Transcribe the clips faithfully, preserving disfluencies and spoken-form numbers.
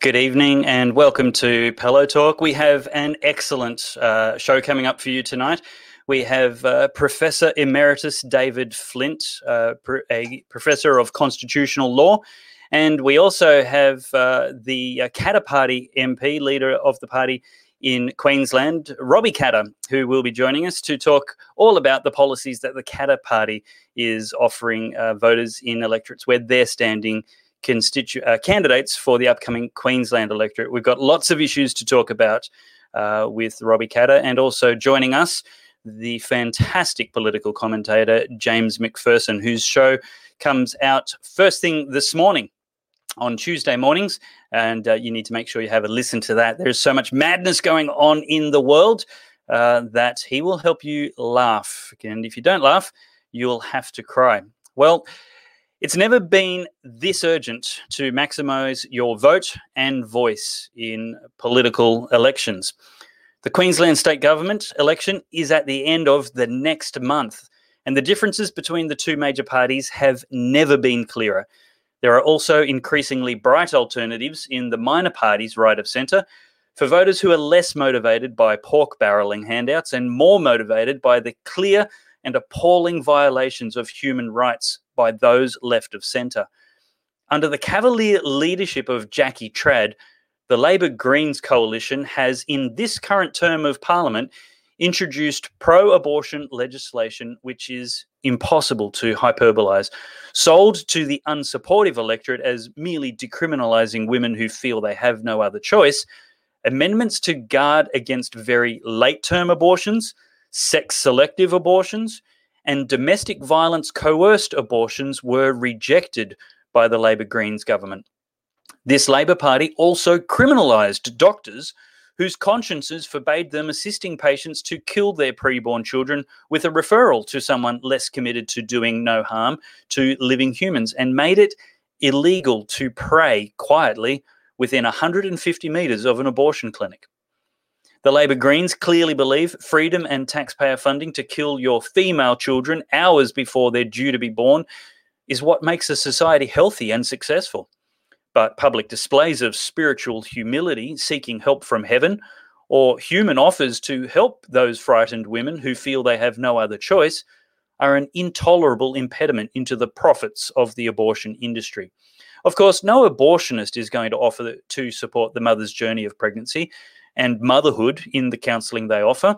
Good evening and welcome to Pellow Talk. We have an excellent uh, show coming up for you tonight. We have uh, Professor Emeritus David Flint, uh, pr- a Professor of Constitutional Law, and we also have uh, the uh, Katter Party M P, Leader of the Party in Queensland, Robbie Katter, who will be joining us to talk all about the policies that the Katter Party is offering uh, voters in electorates where they're standing Constitu- uh, candidates for the upcoming Queensland electorate. We've got lots of issues to talk about uh, with Robbie Katter, and also joining us, the fantastic political commentator James McPherson, whose show comes out first thing this morning on Tuesday mornings, and uh, you need to make sure you have a listen to that. There's so much madness going on in the world uh, that he will help you laugh, and if you don't laugh, you'll have to cry. Well, it's never been this urgent to maximise your vote and voice in political elections. The Queensland State Government election is at the end of the next month, and the differences between the two major parties have never been clearer. There are also increasingly bright alternatives in the minor parties right of centre for voters who are less motivated by pork barrelling handouts and more motivated by the clear and appalling violations of human rights by those left of centre. Under the cavalier leadership of Jackie Trad, the Labor Greens coalition has, in this current term of Parliament, introduced pro-abortion legislation which is impossible to hyperbolise. Sold to the unsupportive electorate as merely decriminalising women who feel they have no other choice, amendments to guard against very late-term abortions, sex-selective abortions, and domestic violence coerced abortions were rejected by the Labor Greens government. This Labor Party also criminalised doctors whose consciences forbade them assisting patients to kill their preborn children with a referral to someone less committed to doing no harm to living humans, and made it illegal to pray quietly within one hundred fifty metres of an abortion clinic. The Labor Greens clearly believe freedom and taxpayer funding to kill your female children hours before they're due to be born is what makes a society healthy and successful. But public displays of spiritual humility, seeking help from heaven, or human offers to help those frightened women who feel they have no other choice, are an intolerable impediment into the profits of the abortion industry. Of course, no abortionist is going to offer to support the mother's journey of pregnancy and motherhood in the counselling they offer.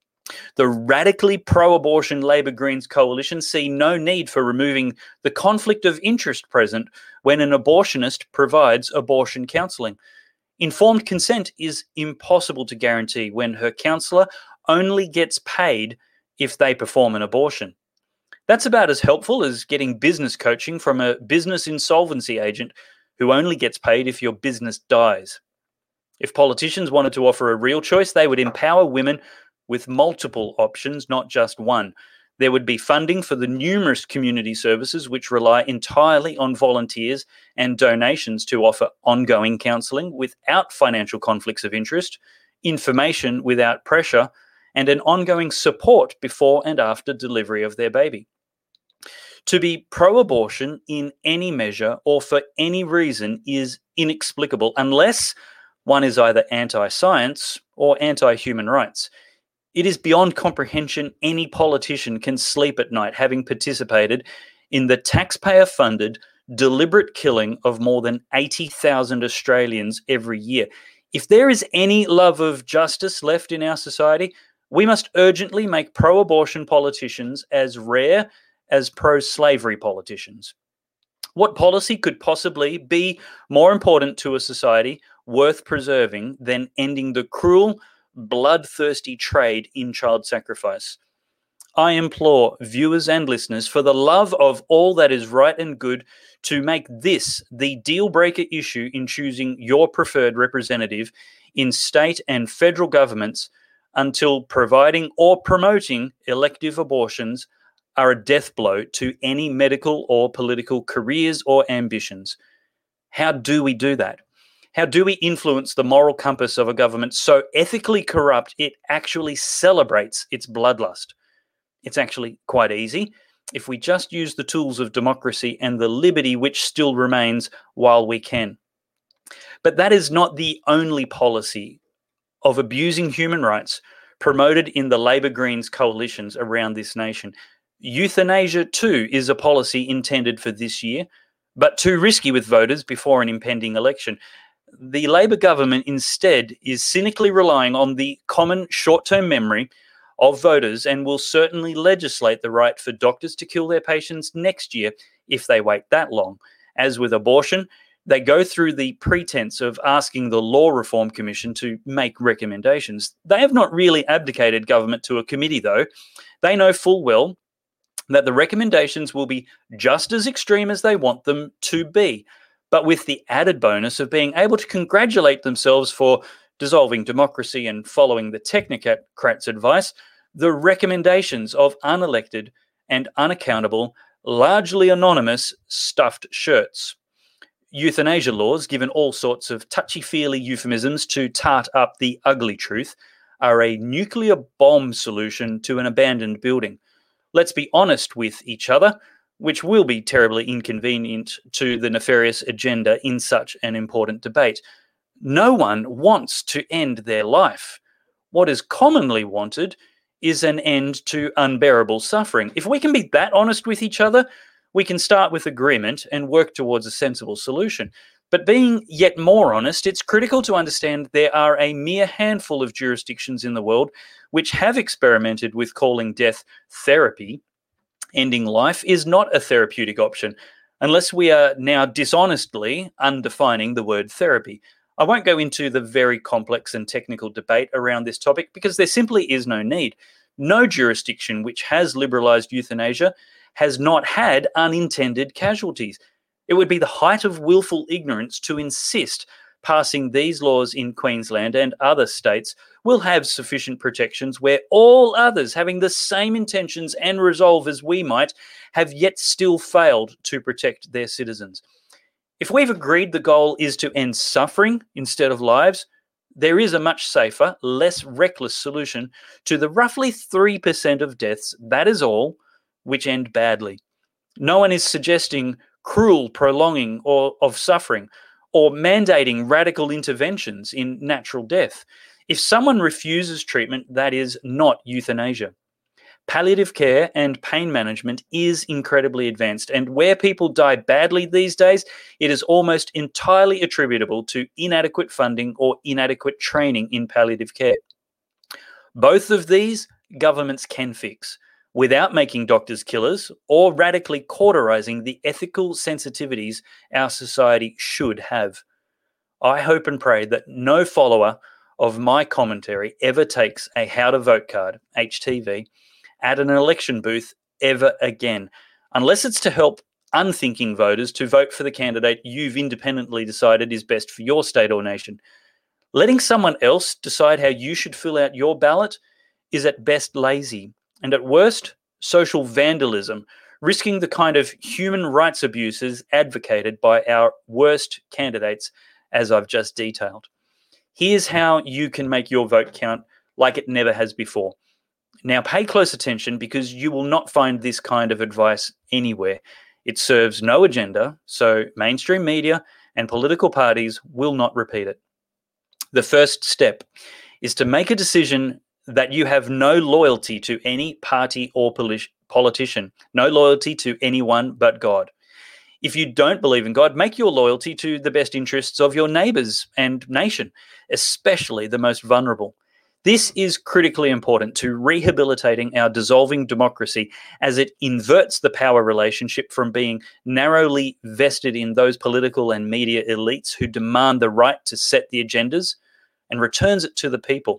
The radically pro-abortion Labor Greens coalition see no need for removing the conflict of interest present when an abortionist provides abortion counselling. Informed consent is impossible to guarantee when her counsellor only gets paid if they perform an abortion. That's about as helpful as getting business coaching from a business insolvency agent who only gets paid if your business dies. If politicians wanted to offer a real choice, they would empower women with multiple options, not just one. There would be funding for the numerous community services which rely entirely on volunteers and donations to offer ongoing counselling without financial conflicts of interest, information without pressure, and an ongoing support before and after delivery of their baby. To be pro-abortion in any measure or for any reason is inexplicable unless one is either anti-science or anti-human rights. It is beyond comprehension any politician can sleep at night having participated in the taxpayer-funded deliberate killing of more than eighty thousand Australians every year. If there is any love of justice left in our society, we must urgently make pro-abortion politicians as rare as pro-slavery politicians. What policy could possibly be more important to a society worth preserving than ending the cruel, bloodthirsty trade in child sacrifice? I implore viewers and listeners, for the love of all that is right and good, to make this the deal-breaker issue in choosing your preferred representative in state and federal governments until providing or promoting elective abortions are a death blow to any medical or political careers or ambitions. How do we do that? How do we influence the moral compass of a government so ethically corrupt it actually celebrates its bloodlust? It's actually quite easy if we just use the tools of democracy and the liberty which still remains while we can. But that is not the only policy of abusing human rights promoted in the Labor Greens coalitions around this nation. Euthanasia, too, is a policy intended for this year, but too risky with voters before an impending election. The Labor government instead is cynically relying on the common short-term memory of voters and will certainly legislate the right for doctors to kill their patients next year if they wait that long. As with abortion, they go through the pretense of asking the Law Reform Commission to make recommendations. They have not really abdicated government to a committee, though. They know full well that the recommendations will be just as extreme as they want them to be, but with the added bonus of being able to congratulate themselves for dissolving democracy and following the technocrats' advice, the recommendations of unelected and unaccountable, largely anonymous stuffed shirts. Euthanasia laws, given all sorts of touchy-feely euphemisms to tart up the ugly truth, are a nuclear bomb solution to an abandoned building. Let's be honest with each other, which will be terribly inconvenient to the nefarious agenda in such an important debate. No one wants to end their life. What is commonly wanted is an end to unbearable suffering. If we can be that honest with each other, we can start with agreement and work towards a sensible solution. But being yet more honest, it's critical to understand there are a mere handful of jurisdictions in the world which have experimented with calling death therapy. Ending life is not a therapeutic option, unless we are now dishonestly undefining the word therapy. I won't go into the very complex and technical debate around this topic because there simply is no need. No jurisdiction which has liberalised euthanasia has not had unintended casualties. It would be the height of willful ignorance to insist passing these laws in Queensland and other states will have sufficient protections where all others having the same intentions and resolve as we might have yet still failed to protect their citizens. If we've agreed the goal is to end suffering instead of lives, there is a much safer, less reckless solution to the roughly three percent of deaths, that is all, which end badly. No one is suggesting cruel prolonging or of suffering or mandating radical interventions in natural death. If someone refuses treatment, that is not euthanasia. Palliative care and pain management is incredibly advanced, and where people die badly these days, it is almost entirely attributable to inadequate funding or inadequate training in palliative care. Both of these governments can fix without making doctors killers or radically cauterizing the ethical sensitivities our society should have. I hope and pray that no follower of my commentary ever takes a how to vote card, H T V, at an election booth ever again, unless it's to help unthinking voters to vote for the candidate you've independently decided is best for your state or nation. Letting someone else decide how you should fill out your ballot is at best lazy, and at worst, social vandalism, risking the kind of human rights abuses advocated by our worst candidates, as I've just detailed. Here's how you can make your vote count like it never has before. Now, pay close attention because you will not find this kind of advice anywhere. It serves no agenda, so mainstream media and political parties will not repeat it. The first step is to make a decision that you have no loyalty to any party or politician, no loyalty to anyone but God. If you don't believe in God, make your loyalty to the best interests of your neighbours and nation, especially the most vulnerable. This is critically important to rehabilitating our dissolving democracy as it inverts the power relationship from being narrowly vested in those political and media elites who demand the right to set the agendas and returns it to the people.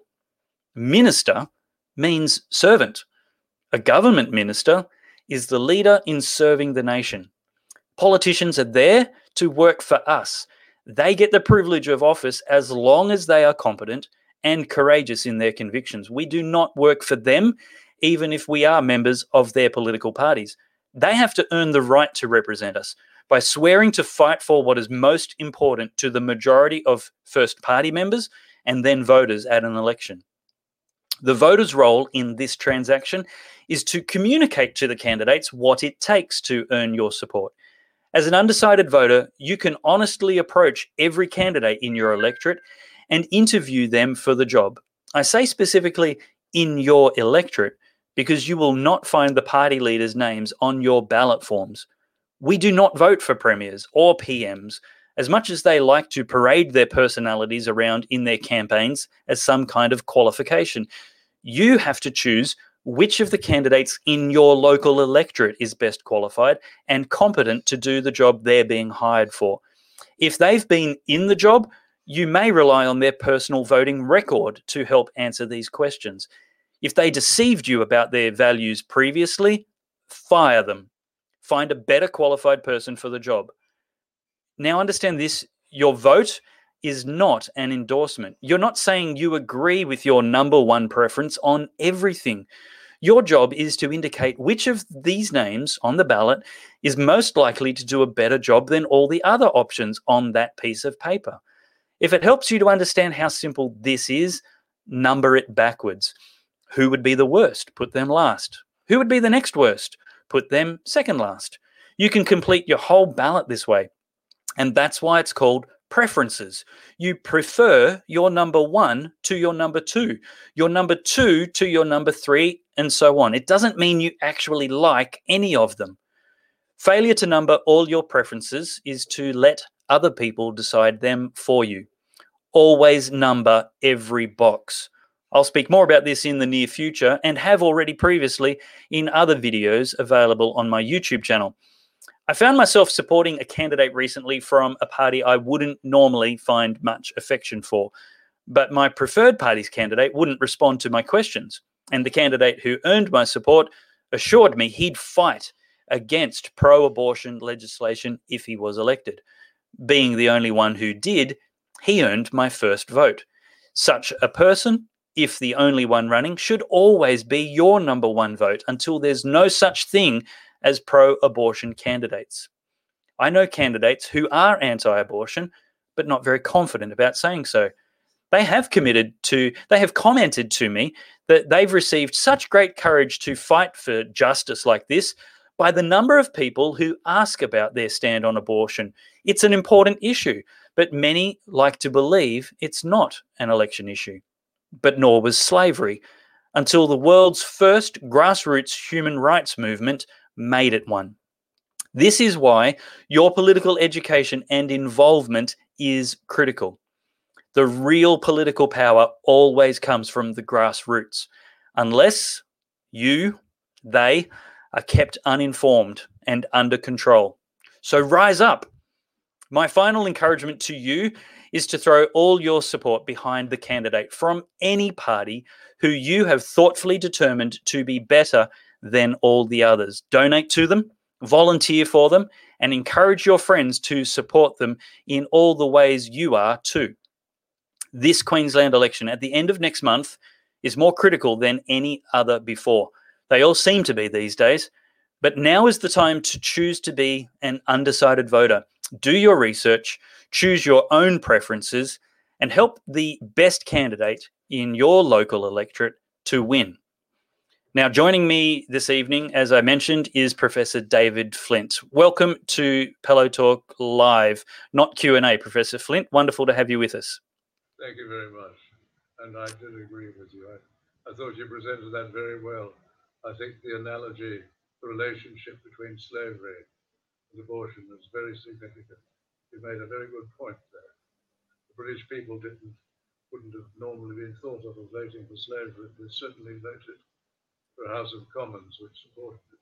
Minister means servant. A government minister is the leader in serving the nation. Politicians are there to work for us. They get the privilege of office as long as they are competent and courageous in their convictions. We do not work for them, even if we are members of their political parties. They have to earn the right to represent us by swearing to fight for what is most important to the majority of first party members and then voters at an election. The voter's role in this transaction is to communicate to the candidates what it takes to earn your support. As an undecided voter, you can honestly approach every candidate in your electorate and interview them for the job. I say specifically in your electorate because you will not find the party leaders' names on your ballot forms. We do not vote for premiers or P Ms, as much as they like to parade their personalities around in their campaigns as some kind of qualification. You have to choose which of the candidates in your local electorate is best qualified and competent to do the job they're being hired for. If they've been in the job, you may rely on their personal voting record to help answer these questions. If they deceived you about their values previously, fire them. Find a better qualified person for the job. Now understand this, your vote is not an endorsement. You're not saying you agree with your number one preference on everything. Your job is to indicate which of these names on the ballot is most likely to do a better job than all the other options on that piece of paper. If it helps you to understand how simple this is, number it backwards. Who would be the worst? Put them last. Who would be the next worst? Put them second last. You can complete your whole ballot this way. And that's why it's called preferences. You prefer your number one to your number two, your number two to your number three, and so on. It doesn't mean you actually like any of them. Failure to number all your preferences is to let other people decide them for you. Always number every box. I'll speak more about this in the near future and have already previously in other videos available on my YouTube channel. I found myself supporting a candidate recently from a party I wouldn't normally find much affection for, but my preferred party's candidate wouldn't respond to my questions, and the candidate who earned my support assured me he'd fight against pro-abortion legislation if he was elected. Being the only one who did, he earned my first vote. Such a person, if the only one running, should always be your number one vote until there's no such thing as pro-abortion candidates. I know candidates who are anti-abortion, but not very confident about saying so. They have committed to, they have commented to me that they've received such great courage to fight for justice like this by the number of people who ask about their stand on abortion. It's an important issue, but many like to believe it's not an election issue. But nor was slavery, until the world's first grassroots human rights movement made it one. This is why your political education and involvement is critical. The real political power always comes from the grassroots, unless you, they, are kept uninformed and under control. So rise up. My final encouragement to you is to throw all your support behind the candidate from any party who you have thoughtfully determined to be better than all the others. Donate to them, volunteer for them, and encourage your friends to support them in all the ways you are too. This Queensland election at the end of next month is more critical than any other before. They all seem to be these days, but now is the time to choose to be an undecided voter. Do your research, choose your own preferences, and help the best candidate in your local electorate to win. Now, joining me this evening, as I mentioned, is Professor David Flint. Welcome to Pello Talk Live, not Q and A, Professor Flint. Wonderful to have you with us. Thank you very much. And I did agree with you. I, I thought you presented that very well. I think the analogy, the relationship between slavery and abortion is very significant. You made a very good point there. The British people didn't, wouldn't have normally been thought of as voting for slavery. They certainly voted for a House of Commons, which supported it.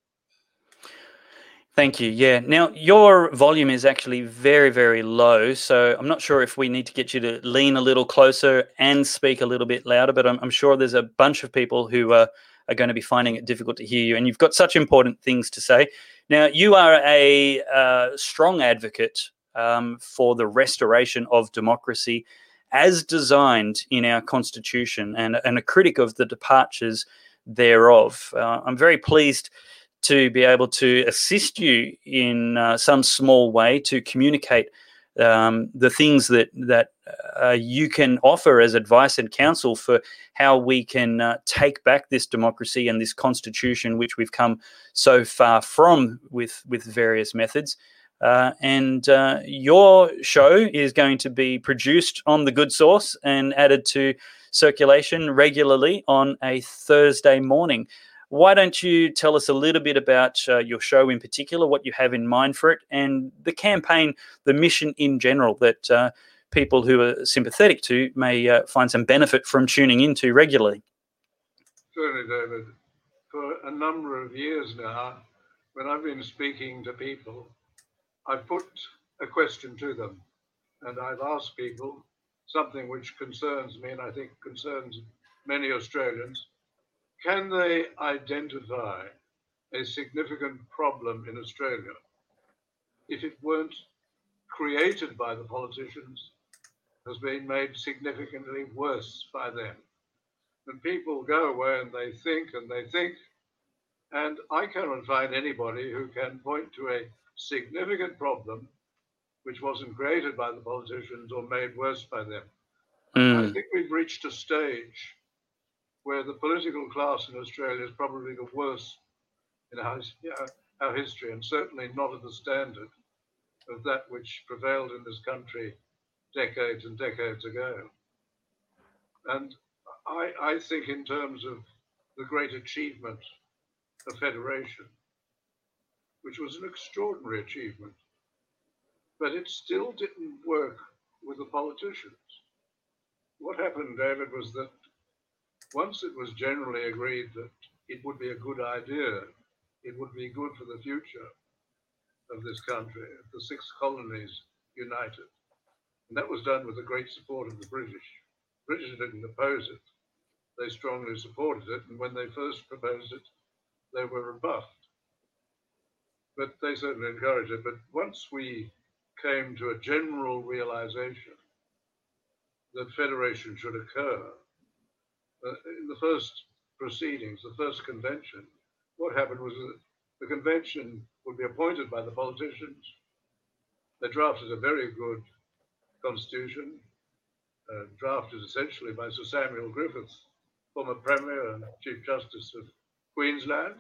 Thank you. Yeah. Now, your volume is actually very, very low, so I'm not sure if we need to get you to lean a little closer and speak a little bit louder, but I'm, I'm sure there's a bunch of people who uh, are going to be finding it difficult to hear you, and you've got such important things to say. Now, you are a uh, strong advocate um, for the restoration of democracy as designed in our Constitution, and, and a critic of the departures thereof. Uh, I'm very pleased to be able to assist you in uh, some small way to communicate um, the things that that uh, you can offer as advice and counsel for how we can uh, take back this democracy and this constitution, which we've come so far from with with various methods. Uh, and uh, your show is going to be produced on The Good Source and added to circulation regularly on a Thursday morning. Why don't you tell us a little bit about uh, your show in particular, what you have in mind for it, and the campaign, the mission in general that uh, people who are sympathetic to may uh, find some benefit from tuning into regularly? Certainly, David. For a number of years now, when I've been speaking to people, I've put a question to them, and I've asked people something which concerns me and I think concerns many Australians. Can they identify a significant problem in Australia if it weren't created by the politicians, has been made significantly worse by them? And people go away and they think and they think, and I cannot find anybody who can point to a significant problem which wasn't created by the politicians or made worse by them. Mm. I think we've reached a stage where the political class in Australia is probably the worst in our, our history, and certainly not at the standard of that which prevailed in this country decades and decades ago. And I, I think in terms of the great achievement of federation, which was an extraordinary achievement, but it still didn't work with the politicians. What happened, David, was that once it was generally agreed that it would be a good idea, it would be good for the future of this country, the six colonies united. And that was done with the great support of the British. The British didn't oppose it. They strongly supported it. And when they first proposed it, they were rebuffed. But they certainly encouraged it. But once we came to a general realization that federation should occur, uh, in the first proceedings, the first convention, what happened was that the convention would be appointed by the politicians. They drafted a very good constitution, uh, drafted essentially by Sir Samuel Griffiths, former Premier and Chief Justice of Queensland.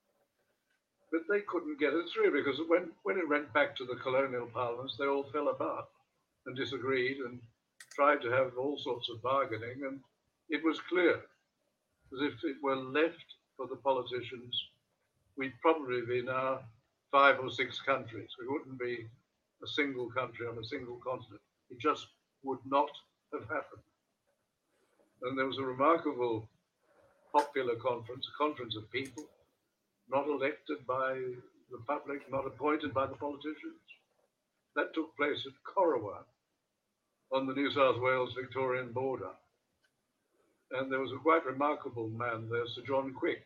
But they couldn't get it through because when, when it went back to the colonial parliaments, they all fell apart and disagreed and tried to have all sorts of bargaining. And it was clear that if it were left for the politicians, we'd probably be now five or six countries. We wouldn't be a single country on a single continent. It just would not have happened. And there was a remarkable popular conference, a conference of people, not elected by the public, not appointed by the politicians. That took place at Corowa on the New South Wales-Victorian border. And there was a quite remarkable man there, Sir John Quick,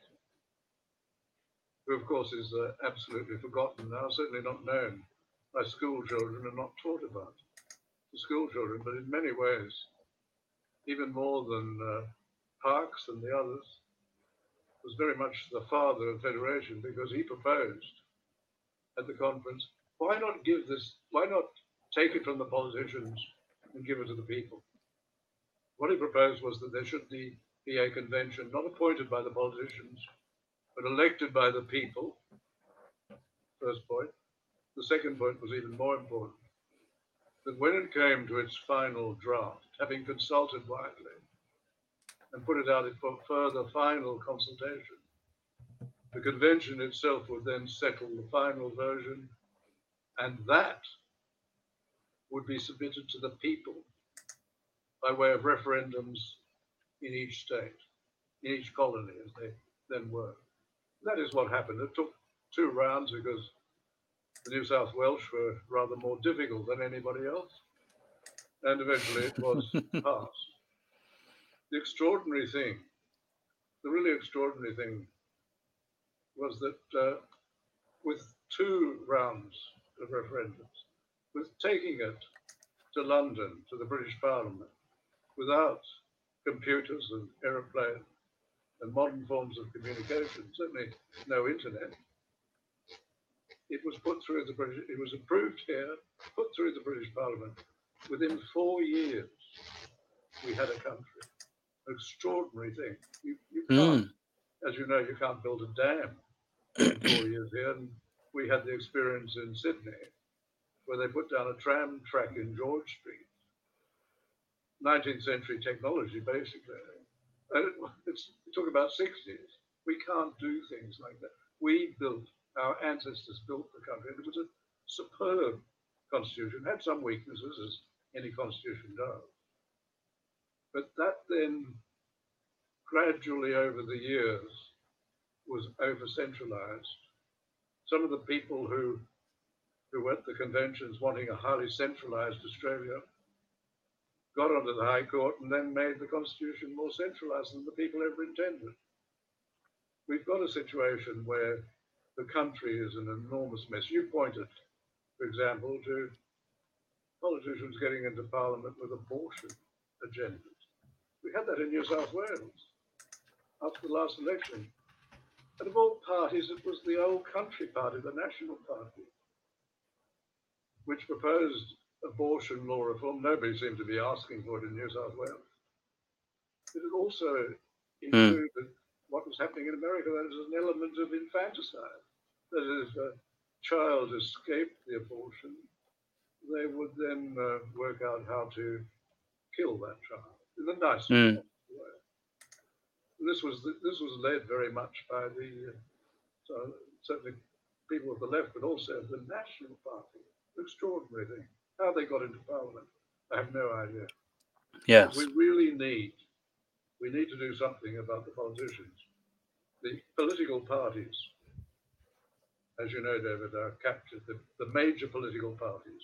who of course is uh, absolutely forgotten now, certainly not known by school children and not taught about to school children, but in many ways, even more than uh, Parkes and the others, was very much the father of federation because he proposed at the conference, why not give this, why not take it from the politicians and give it to the people? What he proposed was that there should be, be a convention not appointed by the politicians, but elected by the people, first point. The second point was even more important, that when it came to its final draft, having consulted widely and put it out for further final consultation, the convention itself would then settle the final version, and that would be submitted to the people by way of referendums in each state, in each colony as they then were. That is what happened. It took two rounds because the New South Welsh were rather more difficult than anybody else. And eventually it was passed. The extraordinary thing, the really extraordinary thing was that uh, with two rounds of referendums, with taking it to London, to the British Parliament, without computers and aeroplanes and modern forms of communication, certainly no internet, it was put through the British, it was approved here, put through the British Parliament. Within four years, we had a country. An extraordinary thing. You, you can't, mm. as you know, you can't build a dam in four years here. And we had the experience in Sydney where they put down a tram track in George Street. nineteenth century technology, basically. And it, it's, we talk about sixties. We can't do things like that. We built, our ancestors built the country, and it was a superb constitution. It had some weaknesses, as any constitution does. But that then, gradually over the years, was over-centralized. Some of the people who, who went to conventions wanting a highly centralized Australia got onto the High Court and then made the Constitution more centralized than the people ever intended. We've got a situation where the country is an enormous mess. You pointed, for example, to politicians getting into Parliament with abortion agendas. We had that in New South Wales after the last election. And of all parties, it was the Old Country Party, the National Party, which proposed abortion law reform. Nobody seemed to be asking for it in New South Wales. But it also included mm. what was happening in America, that is an element of infanticide. That is, if a child escaped the abortion, they would then uh, work out how to kill that child in the nicest mm. way. This was this was led very much by the uh, so certainly people of the left, but also the National Party. Extraordinary thing. How they got into Parliament, I have no idea. Yes, we really need we need to do something about the politicians. The political parties, as you know, David, are captured. The, the major political parties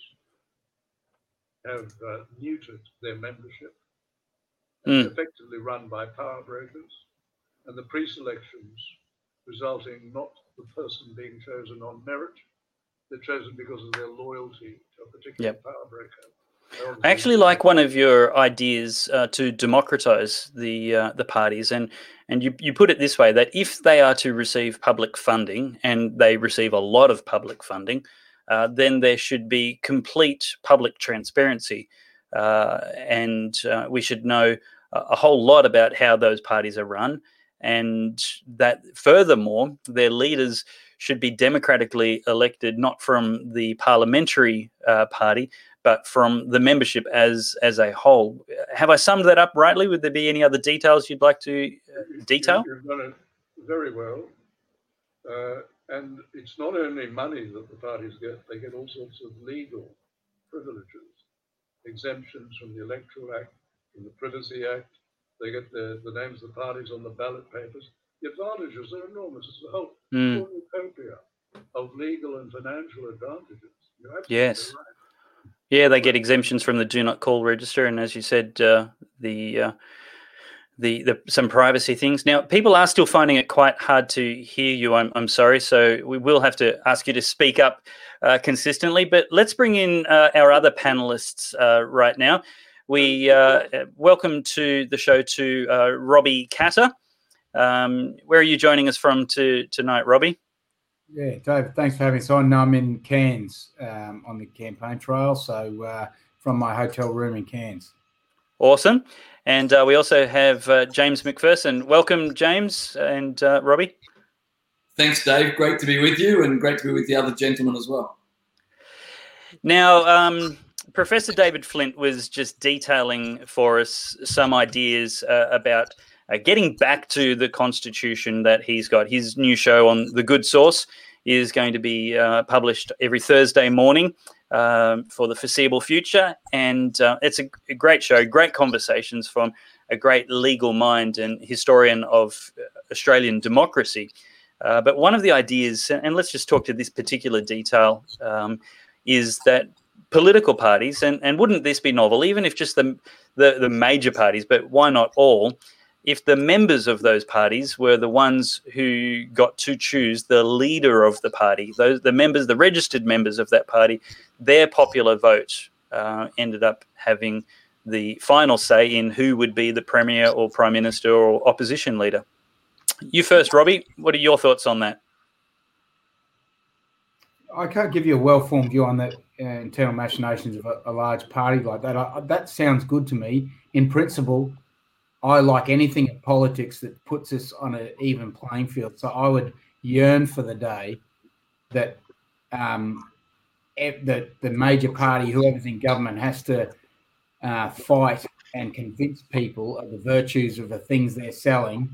have uh, neutered their membership, mm. effectively run by power brokers, and the pre-selections resulting not the person being chosen on merit, they're chosen because of their loyalty to a particular yep. power broker. I actually like one of your ideas uh, to democratise the uh, the parties, and and you you put it this way, that if they are to receive public funding, and they receive a lot of public funding, uh, then there should be complete public transparency, uh, and uh, we should know a, a whole lot about how those parties are run, and that furthermore their leaders should be democratically elected, not from the parliamentary uh, party, but from the membership as as a whole. Have I summed that up rightly? Would there be any other details you'd like to uh, detail? You've done it very well. Uh, and it's not only money that the parties get, they get all sorts of legal privileges, exemptions from the Electoral Act, from the Privacy Act. They get the, the names of the parties on the ballot papers. The advantages are enormous. It's a whole mm. cornucopia of legal and financial advantages. You're absolutely yes. right. Yeah, they get exemptions from the Do Not Call register, and as you said, uh, the, uh, the the some privacy things. Now, people are still finding it quite hard to hear you. I'm I'm sorry, so we will have to ask you to speak up uh, consistently. But let's bring in uh, our other panelists uh, right now. We uh, welcome to the show to uh, Robbie Katter. Um, where are you joining us from to, tonight, Robbie? Yeah, Dave, thanks for having us on. I'm in Cairns um, on the campaign trail, so uh, from my hotel room in Cairns. Awesome. And uh, we also have uh, James McPherson. Welcome, James and uh, Robbie. Thanks, Dave. Great to be with you, and great to be with the other gentlemen as well. Now, um, Professor David Flint was just detailing for us some ideas uh, about Uh, getting back to the Constitution that he's got. His new show on The Good Source is going to be uh, published every Thursday morning um, for the foreseeable future. And uh, it's a, a great show, great conversations from a great legal mind and historian of Australian democracy. Uh, but one of the ideas, and let's just talk to this particular detail, um, is that political parties, and, and wouldn't this be novel, even if just the, the, the major parties, but why not all, if the members of those parties were the ones who got to choose the leader of the party, those the members, the registered members of that party, their popular vote uh, ended up having the final say in who would be the premier or prime minister or opposition leader. You first, Robbie. What are your thoughts on that? I can't give you a well-formed view on the uh, internal machinations of a, a large party like that. I, that sounds good to me. In principle, I like anything in politics that puts us on an even playing field. So I would yearn for the day that um, the, the major party, whoever's in government, has to uh, fight and convince people of the virtues of the things they're selling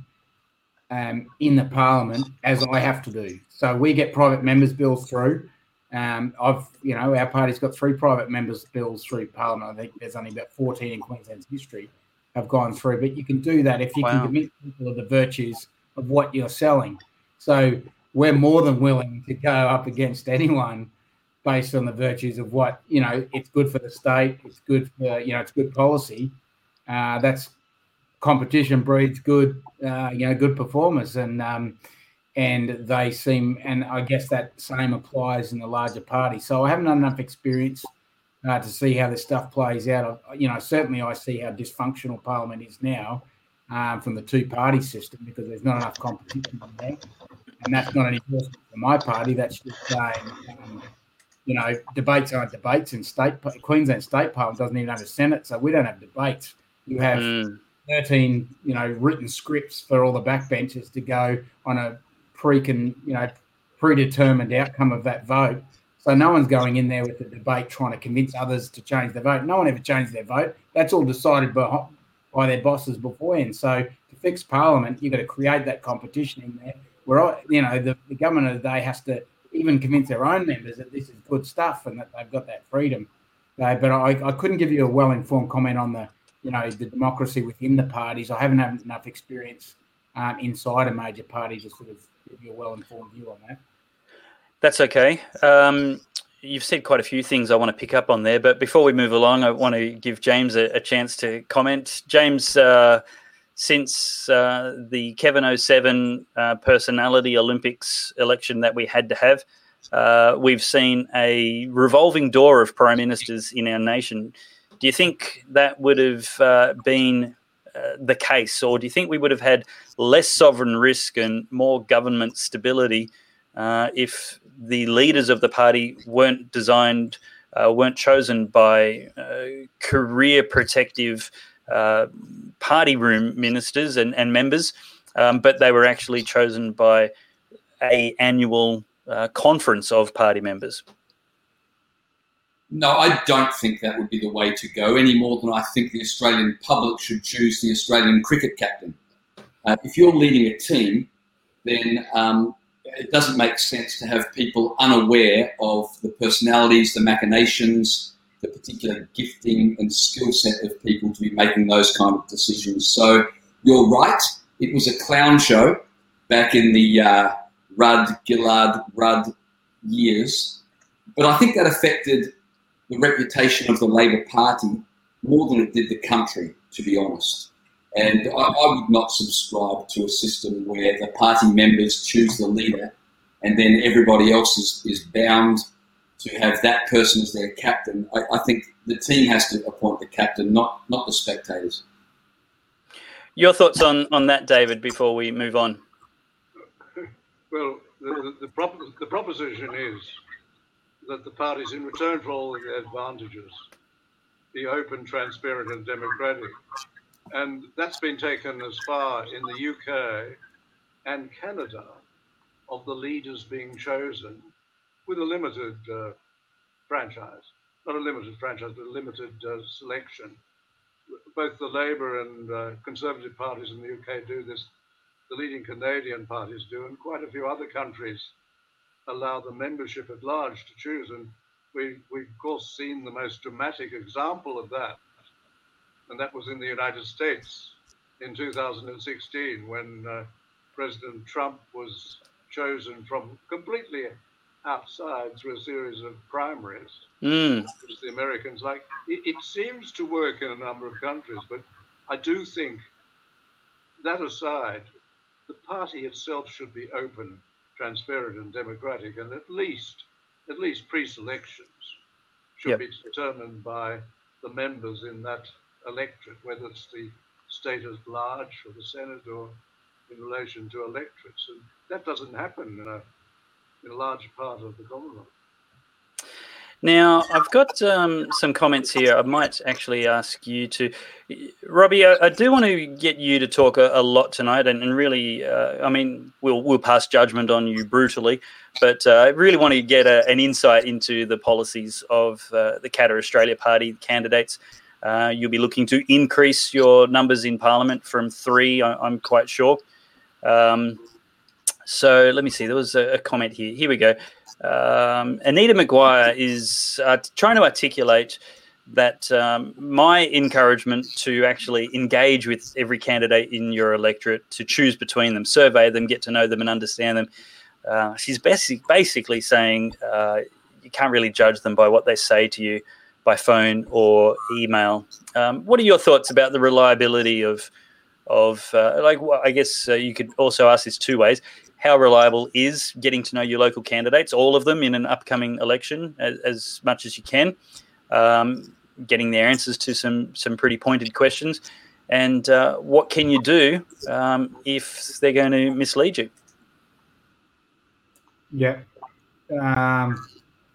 um, in the parliament, as I have to do. So we get private members' bills through. Um, I've, you know, our party's got three private members' bills through Parliament. I think there's only about fourteen in Queensland's history have gone through. But you can do that if you Wow. can convince people of the virtues of what you're selling. So we're more than willing to go up against anyone based on the virtues of what, you know, it's good for the state, it's good for, you know, it's good policy. Uh, that's competition breeds good, uh, you know, good performers. And, um, and they seem, and I guess that same applies in the larger party. So I haven't had enough experience uh, to see how this stuff plays out. I, you know, certainly I see how dysfunctional Parliament is now um, from the two-party system, because there's not enough competition in there. And that's not an endorsement for my party. That's just saying, um, you know, debates aren't debates in state. Queensland State Parliament doesn't even have a Senate, so we don't have debates. You have Mm. thirteen, you know, written scripts for all the backbenchers to go on a pre-con, you know, predetermined outcome of that vote. So no one's going in there with the debate trying to convince others to change their vote. No one ever changed their vote. That's all decided by, by their bosses beforehand. So to fix Parliament, you've got to create that competition in there where, you know, the, the government of the day has to even convince their own members that this is good stuff and that they've got that freedom. Uh, but I, I couldn't give you a well-informed comment on the, you know, the democracy within the parties. I haven't had enough experience um, inside a major party to sort of give you a well-informed view on that. That's okay. Um, you've said quite a few things I want to pick up on there, but before we move along, I want to give James a, a chance to comment. James, uh, since uh, the Kevin oh seven uh, Personality Olympics election that we had to have, uh, we've seen a revolving door of prime ministers in our nation. Do you think that would have uh, been uh, the case, or do you think we would have had less sovereign risk and more government stability uh, if the leaders of the party weren't designed, uh, weren't chosen by uh, career protective uh, party room ministers and, and members, um, but they were actually chosen by a annual uh, conference of party members? No, I don't think that would be the way to go, any more than I think the Australian public should choose the Australian cricket captain. Uh, if you're leading a team, then um, it doesn't make sense to have people unaware of the personalities, the machinations, the particular gifting and skill set of people to be making those kind of decisions. So you're right, it was a clown show back in the uh, Rudd, Gillard, Rudd years, but I think that affected the reputation of the Labor Party more than it did the country, to be honest. And I, I would not subscribe to a system where the party members choose the leader and then everybody else is, is bound to have that person as their captain. I, I think the team has to appoint the captain, not not the spectators. Your thoughts on, on that, David, before we move on? Well, the, the, the, prop, the proposition is that the parties, in return for all of the advantages, be open, transparent and democratic. And that's been taken as far in the U K and Canada of the leaders being chosen with a limited uh, franchise, not a limited franchise, but a limited uh, selection. Both the Labour and uh, Conservative parties in the U K do this, the leading Canadian parties do, and quite a few other countries allow the membership at large to choose. And we, we've, of course, seen the most dramatic example of that, and that was in the United States in two thousand sixteen when uh, President Trump was chosen from completely outside through a series of primaries, Mm. which the Americans like. It, it seems to work in a number of countries, but I do think, that aside, the party itself should be open, transparent and democratic, and at least, at least pre-selections should Yep. be determined by the members in that electorate, whether it's the state at large or the Senate or in relation to electorates. And that doesn't happen in a, in a large part of the Commonwealth. Now, I've got um, some comments here. I might actually ask you to, Robbie. I, I do want to get you to talk a, a lot tonight, and, and really, uh, I mean, we'll we'll pass judgment on you brutally, but uh, I really want to get a, an insight into the policies of uh, the Katter Australia Party candidates. Uh, you'll be looking to increase your numbers in Parliament from three, I, I'm quite sure. Um, so let me see. There was a, a comment here. Here we go. Um, Anita Maguire is uh, trying to articulate that um, my encouragement to actually engage with every candidate in your electorate, to choose between them, survey them, get to know them and understand them. Uh, she's basic, basically saying uh, you can't really judge them by what they say to you by phone or email. Um, what are your thoughts about the reliability of, of uh, like, well, I guess uh, you could also ask this two ways. How reliable is getting to know your local candidates, all of them in an upcoming election, as, as much as you can, um, getting their answers to some some pretty pointed questions, and uh, what can you do um, if they're going to mislead you? Yeah. Um,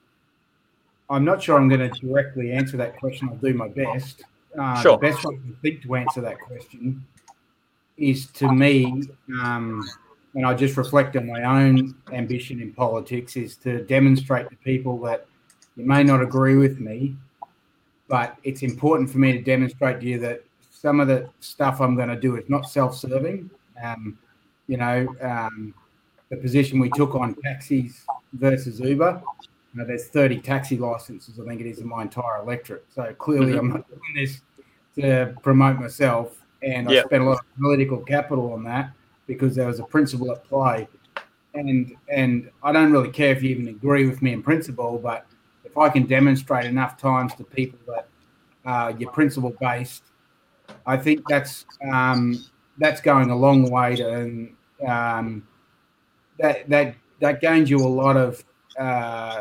I'm not sure I'm going to directly answer that question. I'll do my best. Uh, Sure. The best way I think to answer that question is, to me, um, and I just reflect on my own ambition in politics, is to demonstrate to people that you may not agree with me, but it's important for me to demonstrate to you that some of the stuff I'm going to do is not self-serving. Um, you know, um, the position we took on taxis versus Uber, you know, there's thirty taxi licenses, I think it is, in my entire electorate. So clearly mm-hmm. I'm not doing this to promote myself, and yep. I spent a lot of political capital on that, because there was a principle at play. And and I don't really care if you even agree with me in principle, but if I can demonstrate enough times to people that uh, you're principle-based, I think that's um, that's going a long way to, and um, that, that, that gains you a lot of uh,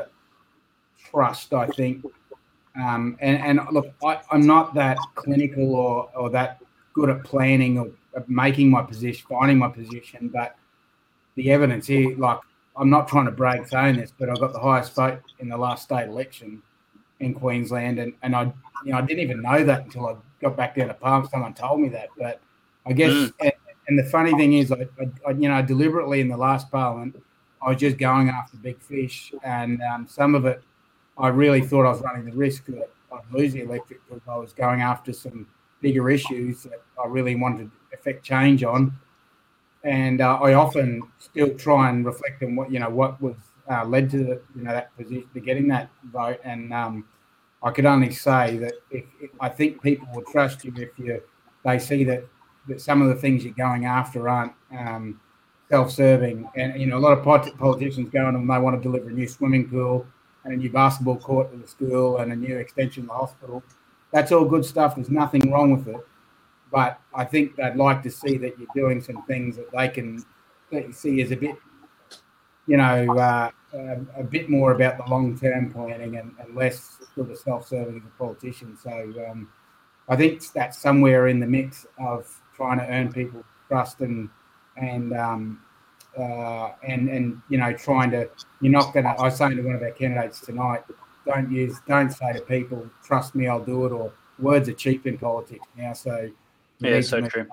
trust, I think. Um, and, and look, I, I'm not that clinical or, or that good at planning or making my position, finding my position, but the evidence here, like, I'm not trying to brag saying this, but I got the highest vote in the last state election in Queensland, and, and I, you know, I didn't even know that until I got back down to Palm. Someone told me that, but I guess, mm. and, and the funny thing is, I, I, you know, deliberately in the last Parliament, I was just going after big fish, and um, some of it, I really thought I was running the risk that I'd lose the electorate, because I was going after some bigger issues that I really wanted to affect change on. And uh, I often still try and reflect on what, you know, what was uh, led to the, you know, that position, to getting that vote. And um, I could only say that if, if I think people will trust you if you they see that, that some of the things you're going after aren't um, self-serving. And, you know, a lot of politicians go on and they want to deliver a new swimming pool and a new basketball court to the school and a new extension of the hospital. That's all good stuff. There's nothing wrong with it. But I think they'd like to see that you're doing some things that they can see as a bit, you know, uh, a, a bit more about the long-term planning and, and less sort of self-serving as a politician. So um, I think that's somewhere in the mix of trying to earn people's trust and and um, uh, and and you know, trying to. You're not going to. I was saying to one of our candidates tonight, don't use, don't say to people, "Trust me, I'll do it," or words are cheap in politics now. So. Yeah, so true.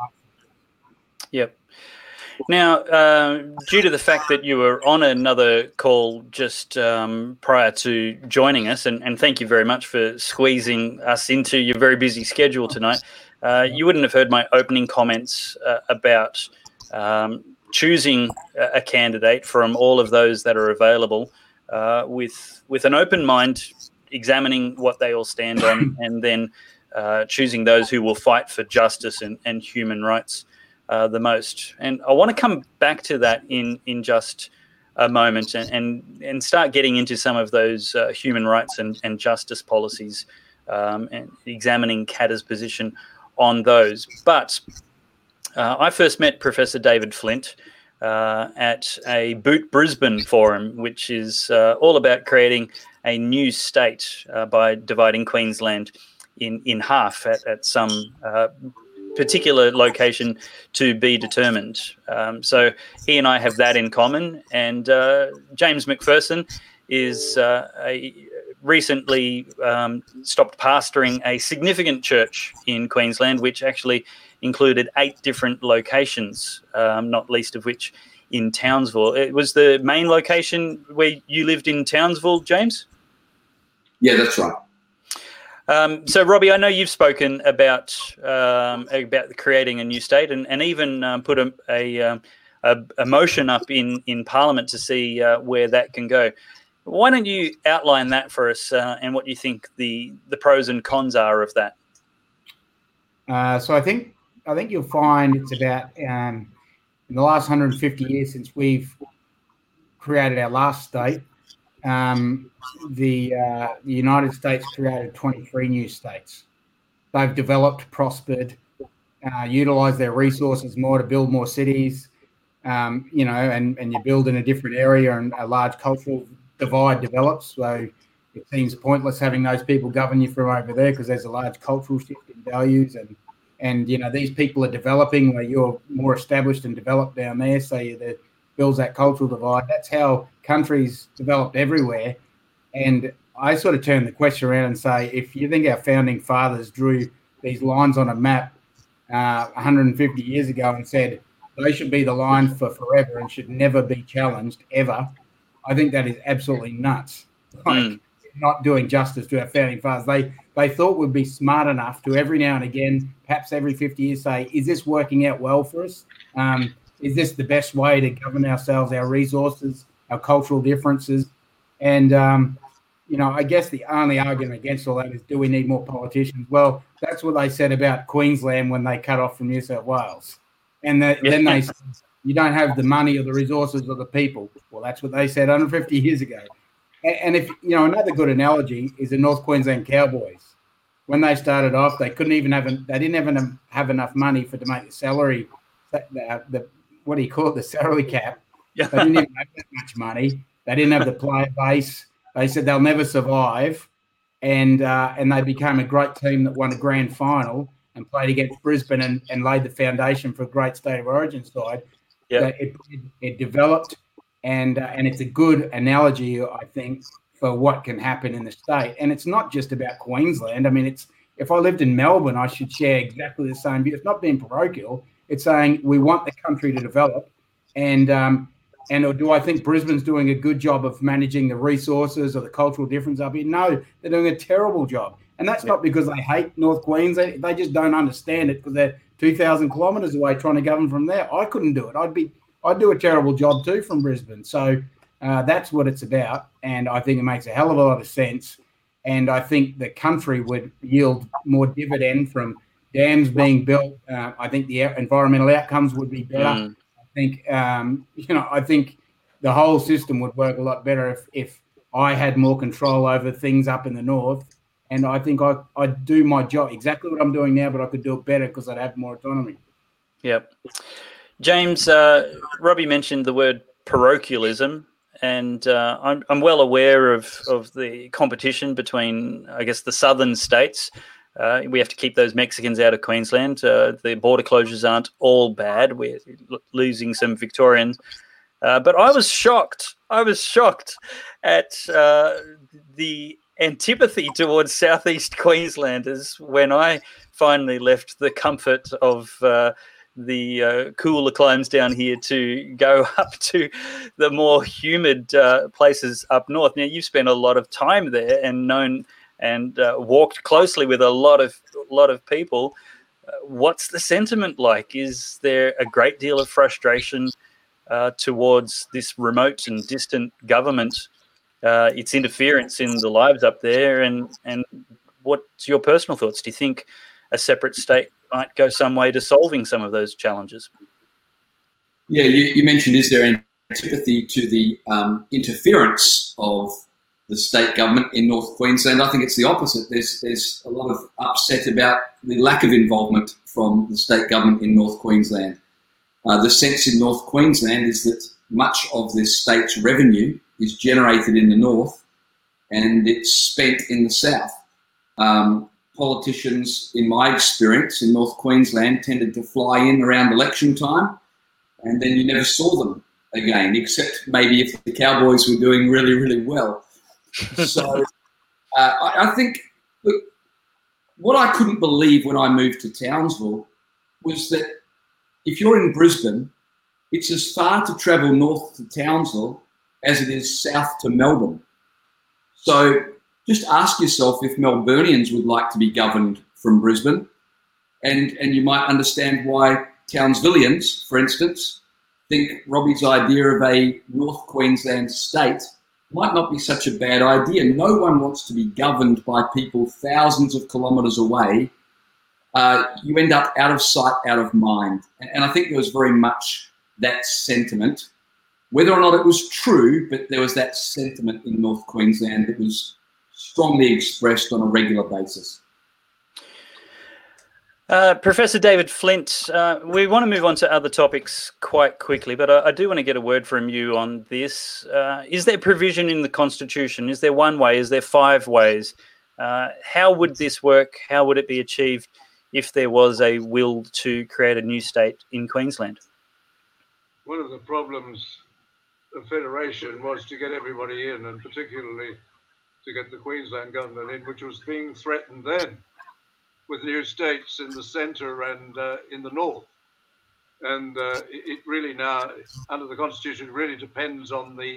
Yep. Now, uh, due to the fact that you were on another call just um, prior to joining us, and, and thank you very much for squeezing us into your very busy schedule tonight, uh, you wouldn't have heard my opening comments uh, about um, choosing a candidate from all of those that are available uh, with with an open mind, examining what they all stand on, and then Uh, choosing those who will fight for justice and, and human rights uh, the most. And I want to come back to that in in just a moment and and, and start getting into some of those uh, human rights and, and justice policies um, and examining Katter's position on those. But uh, I first met Professor David Flint uh, at a Boot Brisbane forum, which is uh, all about creating a new state uh, by dividing Queensland in in half at, at some uh, particular location to be determined. Um, so he and I have that in common. And uh, James McPherson is uh, a recently um, stopped pastoring a significant church in Queensland, which actually included eight different locations, um, not least of which in Townsville. It was the main location where you lived in Townsville, James? Yeah, that's right. Um, so, Robbie, I know you've spoken about um, about creating a new state, and, and even um, put a, a, a, a motion up in, in Parliament to see uh, where that can go. Why don't you outline that for us, uh, and what you think the, the pros and cons are of that? Uh, so I think I think you'll find it's about um, in the last one hundred fifty years since we've created our last state. Um, the, uh, the United States created twenty-three new states. They've developed, prospered, uh, utilised their resources more to build more cities, um, you know, and, and you build in a different area and a large cultural divide develops. So it seems pointless having those people govern you from over there because there's a large cultural shift in values. And, and you know, these people are developing where you're more established and developed down there. So you the builds that cultural divide. That's how countries developed everywhere. And I sort of turn the question around and say, if you think our founding fathers drew these lines on a map uh, one hundred fifty years ago and said they should be the line for forever and should never be challenged ever, I think that is absolutely nuts. Like, mm. not doing justice to our founding fathers. They they thought we'd be smart enough to every now and again, perhaps every fifty years, say, is this working out well for us? Um, Is this the best way to govern ourselves, our resources, our cultural differences? And, um, you know, I guess the only argument against all that is, do we need more politicians? Well, that's what they said about Queensland when they cut off from New South Wales. And the, yeah. then they said, you don't have the money or the resources or the people. Well, that's what they said one hundred fifty years ago. And, and if, you know, another good analogy is the North Queensland Cowboys. When they started off, they couldn't even have, they didn't even have enough money for to make the salary, the, the what do you call it, the salary cap. They didn't even have that much money. They didn't have the player base. They said they'll never survive. And uh, and they became a great team that won a grand final and played against Brisbane and, and laid the foundation for a great state of origin side. Yeah. It, it, it developed, and uh, and it's a good analogy, I think, for what can happen in the state. And it's not just about Queensland. I mean, it's if I lived in Melbourne, I should share exactly the same view. It's not being parochial. It's saying we want the country to develop, and um, and do I think Brisbane's doing a good job of managing the resources or the cultural difference up here? No, they're doing a terrible job, and that's yeah. not because they hate North Queensland. They just don't understand it because they're two thousand kilometres away trying to govern from there. I couldn't do it. I'd be I'd do a terrible job too from Brisbane. So uh, that's what it's about, and I think it makes a hell of a lot of sense. And I think the country would yield more dividend from dams being built. Uh, I think the environmental outcomes would be better. Mm. I think, um, you know, I think the whole system would work a lot better if, if I had more control over things up in the north. And I think I, I'd do my job exactly what I'm doing now, but I could do it better because I'd have more autonomy. Yep. James, uh, Robbie mentioned the word parochialism. And uh, I'm, I'm well aware of, of the competition between, I guess, the southern states. Uh, we have to keep those Mexicans out of Queensland. Uh, the border closures aren't all bad. We're losing some Victorians. Uh, but I was shocked. I was shocked at uh, the antipathy towards southeast Queenslanders when I finally left the comfort of uh, the uh, cooler climes down here to go up to the more humid uh, places up north. Now, you've spent a lot of time there and known and uh, walked closely with a lot of a lot of people. Uh, what's the sentiment like? Is there a great deal of frustration uh, towards this remote and distant government, uh, its interference in the lives up there? And, and what's your personal thoughts? Do you think a separate state might go some way to solving some of those challenges? Yeah, you, you mentioned, is there antipathy to the um, interference of the state government in North Queensland? I think it's the opposite. There's there's a lot of upset about the lack of involvement from the state government in North Queensland. Uh, the sense in North Queensland is that much of the state's revenue is generated in the north and it's spent in the south. Um, politicians, in my experience in North Queensland, tended to fly in around election time and then you never saw them again, except maybe if the Cowboys were doing really, really well. So Uh, I, I think, look, what I couldn't believe when I moved to Townsville was that if you're in Brisbane, it's as far to travel north to Townsville as it is south to Melbourne. So just ask yourself if Melburnians would like to be governed from Brisbane, and, and you might understand why Townsvillians, for instance, think Robbie's idea of a North Queensland state might not be such a bad idea. No one wants to be governed by people thousands of kilometres away. Uh, you end up out of sight, out of mind. And, and I think there was very much that sentiment, whether or not it was true, but there was that sentiment in North Queensland that was strongly expressed on a regular basis. Uh, Professor David Flint, uh, we want to move on to other topics quite quickly, but I, I do want to get a word from you on this. Uh, is there provision in the Constitution? Is there one way? Is there five ways? Uh, how would this work? How would it be achieved if there was a will to create a new state in Queensland? One of the problems of federation was to get everybody in, and particularly to get the Queensland government in, which was being threatened then, with new states in the centre and uh, in the north. And uh, it really now, under the Constitution, really depends on the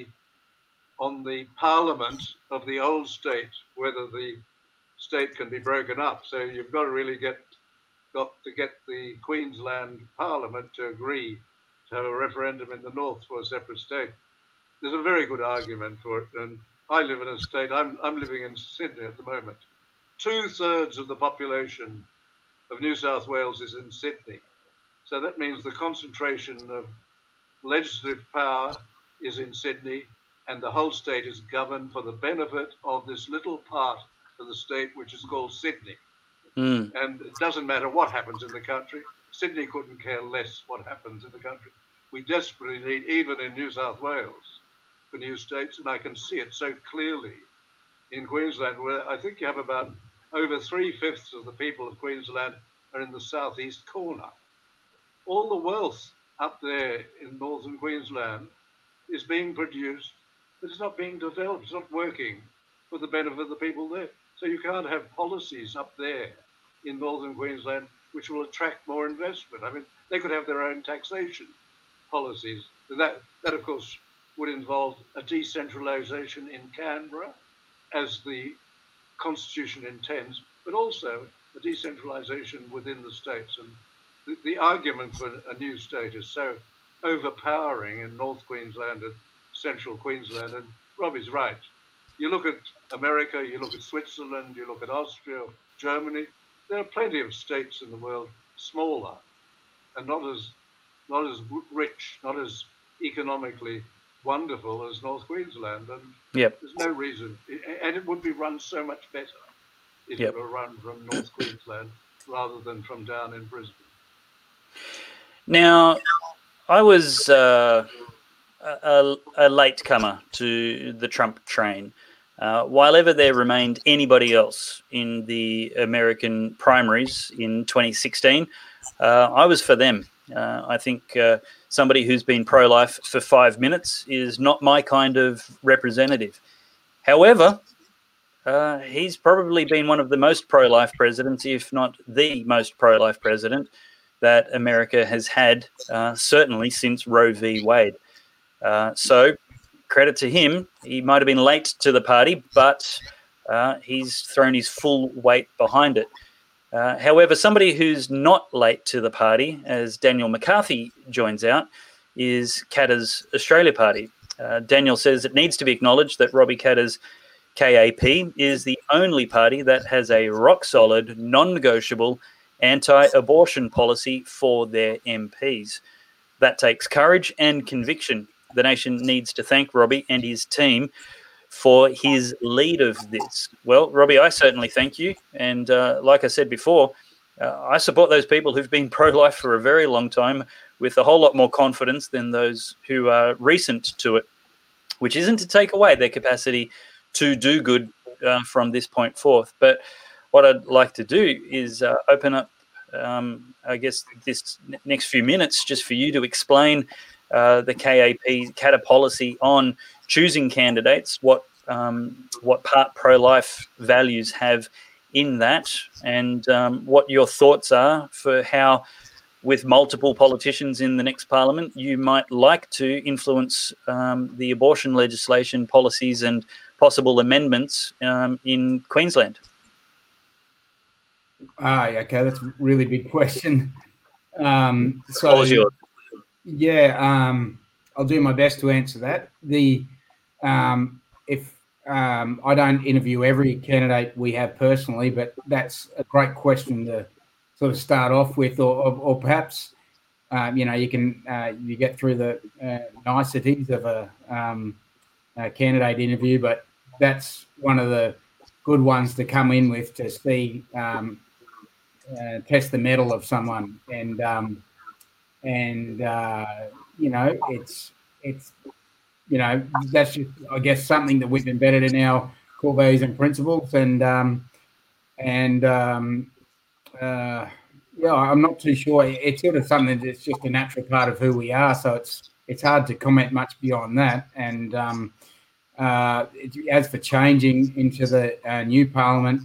on the parliament of the old state, whether the state can be broken up. So you've got to really get got to get the Queensland parliament to agree to have a referendum in the north for a separate state. There's a very good argument for it, and I live in a state, I'm, I'm living in Sydney at the moment. Two-thirds of the population of New South Wales is in Sydney. So that means the concentration of legislative power is in Sydney, and the whole state is governed for the benefit of this little part of the state which is called Sydney. Mm. And it doesn't matter what happens in the country. Sydney couldn't care less what happens in the country. We desperately need, even in New South Wales, for new states, and I can see it so clearly in Queensland, where I think you have about over three-fifths of the people of Queensland are in the southeast corner. All the wealth up there in northern Queensland is being produced, but it's not being developed, it's not working for the benefit of the people there. So you can't have policies up there in northern Queensland which will attract more investment. I mean, they could have their own taxation policies. That, that of course, would involve a decentralisation in Canberra, as the Constitution intends, but also a decentralisation within the states. And the, the argument for a new state is so overpowering in North Queensland and Central Queensland. And Robbie's right. You look at America, you look at Switzerland, you look at Austria, Germany. There are plenty of states in the world smaller and not as not as rich, not as economically wonderful as North Queensland, and yep. there's no reason, and it would be run so much better if yep. it were run from North Queensland rather than from down in Brisbane. Now, I was uh, a, a latecomer to the Trump train. Uh, while ever there remained anybody else in the American primaries in twenty sixteen, uh, I was for them. Uh, I think uh, somebody who's been pro-life for five minutes is not my kind of representative. However, uh, he's probably been one of the most pro-life presidents, if not the most pro-life president that America has had, uh, certainly since Roe v. Wade. Uh, so credit to him. He might have been late to the party, but uh, he's thrown his full weight behind it. Uh, however, somebody who's not late to the party, as Daniel McCarthy joins out, is Katter's Australia Party. Uh, Daniel says it needs to be acknowledged that Robbie Katter's K A P is the only party that has a rock-solid, non-negotiable anti-abortion policy for their M Ps. That takes courage and conviction. The nation needs to thank Robbie and his team for his lead of this. Well, Robbie, I certainly thank you. And uh, like I said before, uh, I support those people who've been pro-life for a very long time with a whole lot more confidence than those who are recent to it, which isn't to take away their capacity to do good uh, from this point forth. But what I'd like to do is uh, open up, um, I guess, this next few minutes just for you to explain uh, the K A P Katter policy on choosing candidates, what um, what part pro-life values have in that, and um, what your thoughts are for how, with multiple politicians in the next parliament, you might like to influence um, the abortion legislation, policies and possible amendments um, in Queensland. Ah, okay, that's a really big question. Um, so, All yours. yeah, um, I'll do my best to answer that. The um, if um, I don't interview every candidate we have personally, but that's a great question to sort of start off with, or, or, or perhaps um, you know you can uh, you get through the uh, niceties of a, um, a candidate interview, but that's one of the good ones to come in with to see. Um, Uh, test the mettle of someone, and um, and uh, you know it's it's you know that's just I guess something that we've embedded in our core values and principles, and um, and um, uh, yeah, I'm not too sure. It's sort of something that's just a natural part of who we are, so it's it's hard to comment much beyond that. And um, uh, it, as for changing into the uh, new parliament.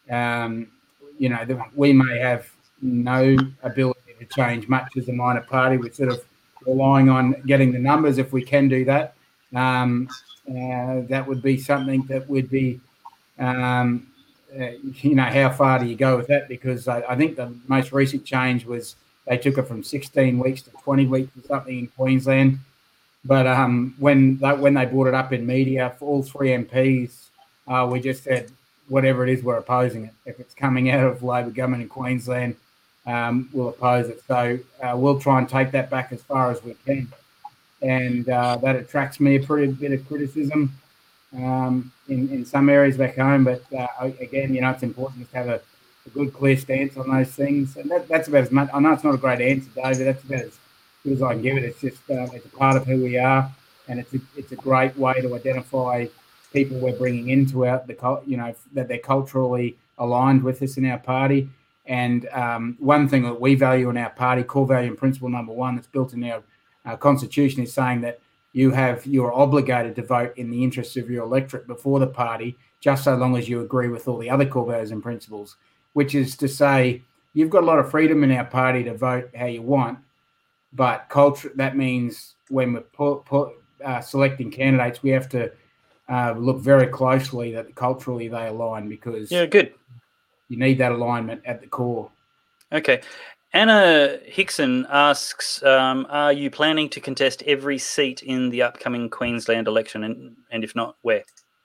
Um, You know, we may have no ability to change much as a minor party. We're sort of relying on getting the numbers. If we can do that, um, uh, that would be something that would be, um, uh, you know, how far do you go with that? Because I, I think the most recent change was they took it from sixteen weeks to twenty weeks or something in Queensland. But um, when they, when they brought it up in media, for all three M Ps, uh, we just said, whatever it is, we're opposing it. If it's coming out of Labor government in Queensland, um, we'll oppose it. So uh, we'll try and take that back as far as we can. And uh, that attracts me a pretty bit of criticism um, in, in some areas back home. But uh, again, you know, it's important to have a, a good, clear stance on those things. And that, that's about as much. I know it's not a great answer, David. That's about as good as I can give it. It's just uh, it's a part of who we are. And it's a, it's a great way to identify people we're bringing into our, the you know, that they're culturally aligned with us in our party. And um, one thing that we value in our party, core value and principle number one, that's built in our, our constitution, is saying that you have you're obligated to vote in the interests of your electorate before the party, just so long as you agree with all the other core values and principles. Which is to say, you've got a lot of freedom in our party to vote how you want, but culture. That means when we're pu- pu- uh, selecting candidates, we have to Uh, look very closely that culturally they align, because yeah, good. You need that alignment at the core. Okay. Anna Hickson asks, um, are you planning to contest every seat in the upcoming Queensland election? And, and if not, where?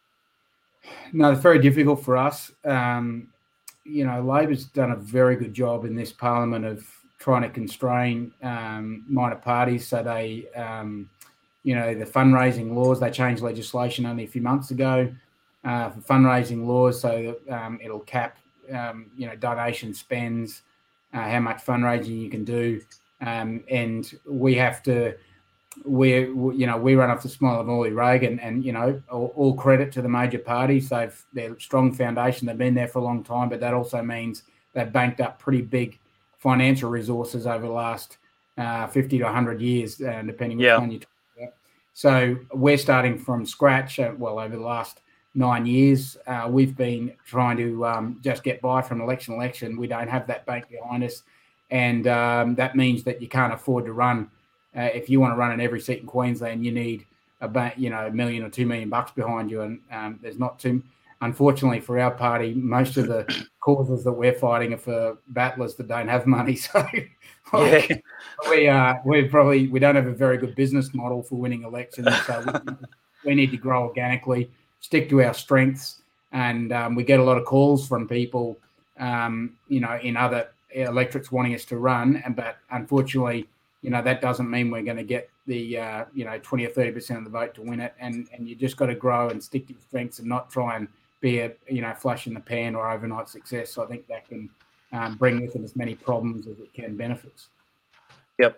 No, it's very difficult for us. Um, you know, Labor's done a very good job in this parliament of trying to constrain um, minor parties. So they, um, you know, the fundraising laws, they changed legislation only a few months ago uh, for fundraising laws, so that um, it'll cap, um, you know, donation spends, uh, how much fundraising you can do. Um, and we have to, we, you know, we run off the smile of Morley Reagan, and, you know, all, all credit to the major parties. They've, they're a strong foundation. They've been there for a long time, but that also means they've banked up pretty big financial resources over the last uh, fifty to one hundred years, uh, depending yeah. which one you talk about. So we're starting from scratch. Uh, well, over the last nine years, uh, we've been trying to um, just get by from election to election. We don't have that bank behind us. And um, that means that you can't afford to run. Uh, if you want to run in every seat in Queensland, you need about, you know, a million or two million bucks behind you. And um, there's not too, unfortunately for our party, most of the causes that we're fighting are for battlers that don't have money. So like, yeah. we uh, we probably, we don't have a very good business model for winning elections. So we, we need to grow organically, stick to our strengths. And um, we get a lot of calls from people, um, you know, in other electorates wanting us to run. And, but unfortunately, you know, that doesn't mean we're going to get the, uh, you know, twenty or thirty percent of the vote to win it. And and you just got to grow and stick to your strengths and not try and be a, you know, flash in the pan or overnight success. So I think that can um, bring with it as many problems as it can benefits. Yep.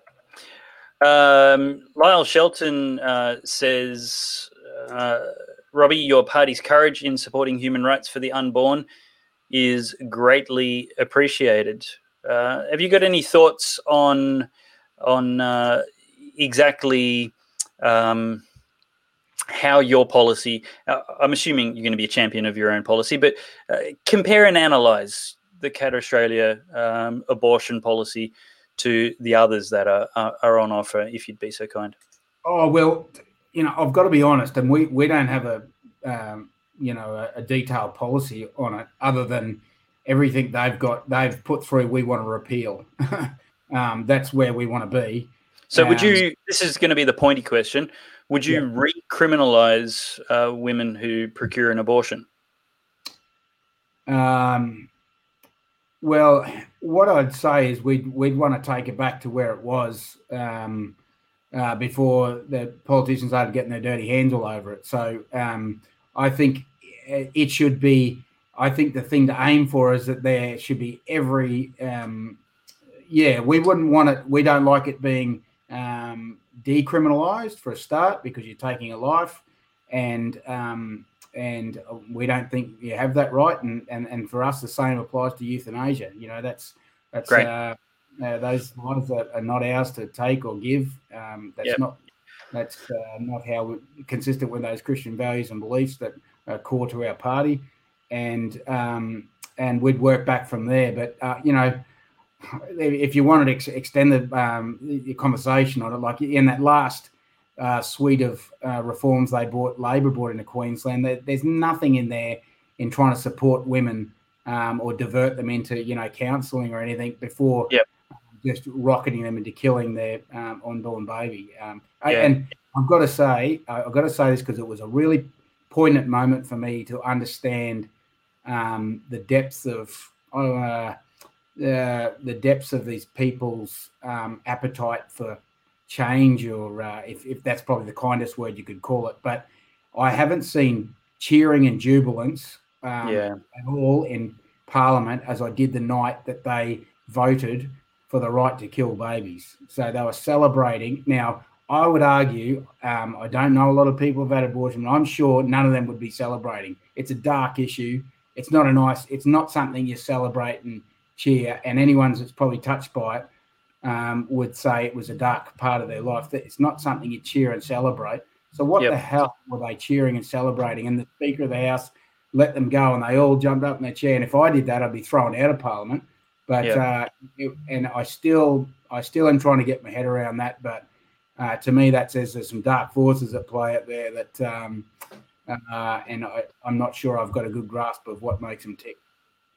Um, Lyle Shelton uh, says, uh, Robbie, your party's courage in supporting human rights for the unborn is greatly appreciated. Uh, have you got any thoughts on on uh, exactly um, how your policy, uh, I'm assuming you're going to be a champion of your own policy, but uh, compare and analyse the Cat Australia um, abortion policy to the others that are, are are on offer, if you'd be so kind. Oh, well, you know, I've got to be honest, and we, we don't have a, um, you know, a, a detailed policy on it other than everything they've got, they've put through, we want to repeal. um, that's where we want to be. So um, would you, this is going to be the pointy question, would you yeah. recriminalise uh, women who procure an abortion? Um, well, what I'd say is we'd, we'd want to take it back to where it was um, uh, before the politicians started getting their dirty hands all over it. So um, I think it should be, I think the thing to aim for is that there should be every, um, yeah, we wouldn't want it, we don't like it being um, decriminalised for a start because you're taking a life, and um, and we don't think you have that right, and, and, and for us the same applies to euthanasia. You know, that's that's Great. Uh, uh, those lives are, are not ours to take or give. Um, that's yep. not that's uh, not how we, consistent with those Christian values and beliefs that are core to our party, and um, and we'd work back from there. But uh, you know, if you wanted to ex- extend the, um, the conversation on it, like in that last uh, suite of uh, reforms they brought, Labor brought into Queensland, there, there's nothing in there in trying to support women um, or divert them into, you know, counselling or anything before yep. just rocketing them into killing their um, unborn baby. Um, yeah. And I've got to say, I've got to say this because it was a really poignant moment for me to understand um, the depths of uh, uh, the depths of these people's um, appetite for change, or uh, if, if that's probably the kindest word you could call it. But I haven't seen cheering and jubilance um, yeah. at all in Parliament as I did the night that they voted for the right to kill babies. So they were celebrating. Now, I would argue, um, I don't know a lot of people who've had abortion, but I'm sure none of them would be celebrating. It's a dark issue. It's not a nice, it's not something you celebrate and cheer. And anyone that's probably touched by it um, would say it was a dark part of their life. That it's not something you cheer and celebrate. So what yep. the hell were they cheering and celebrating? And the Speaker of the House let them go, and they all jumped up in their chair. And if I did that, I'd be thrown out of Parliament. But yep. uh, it, and I still, I still am trying to get my head around that. But uh, to me, that says there's some dark forces at play out there. That, um, uh, and I, I'm not sure I've got a good grasp of what makes them tick.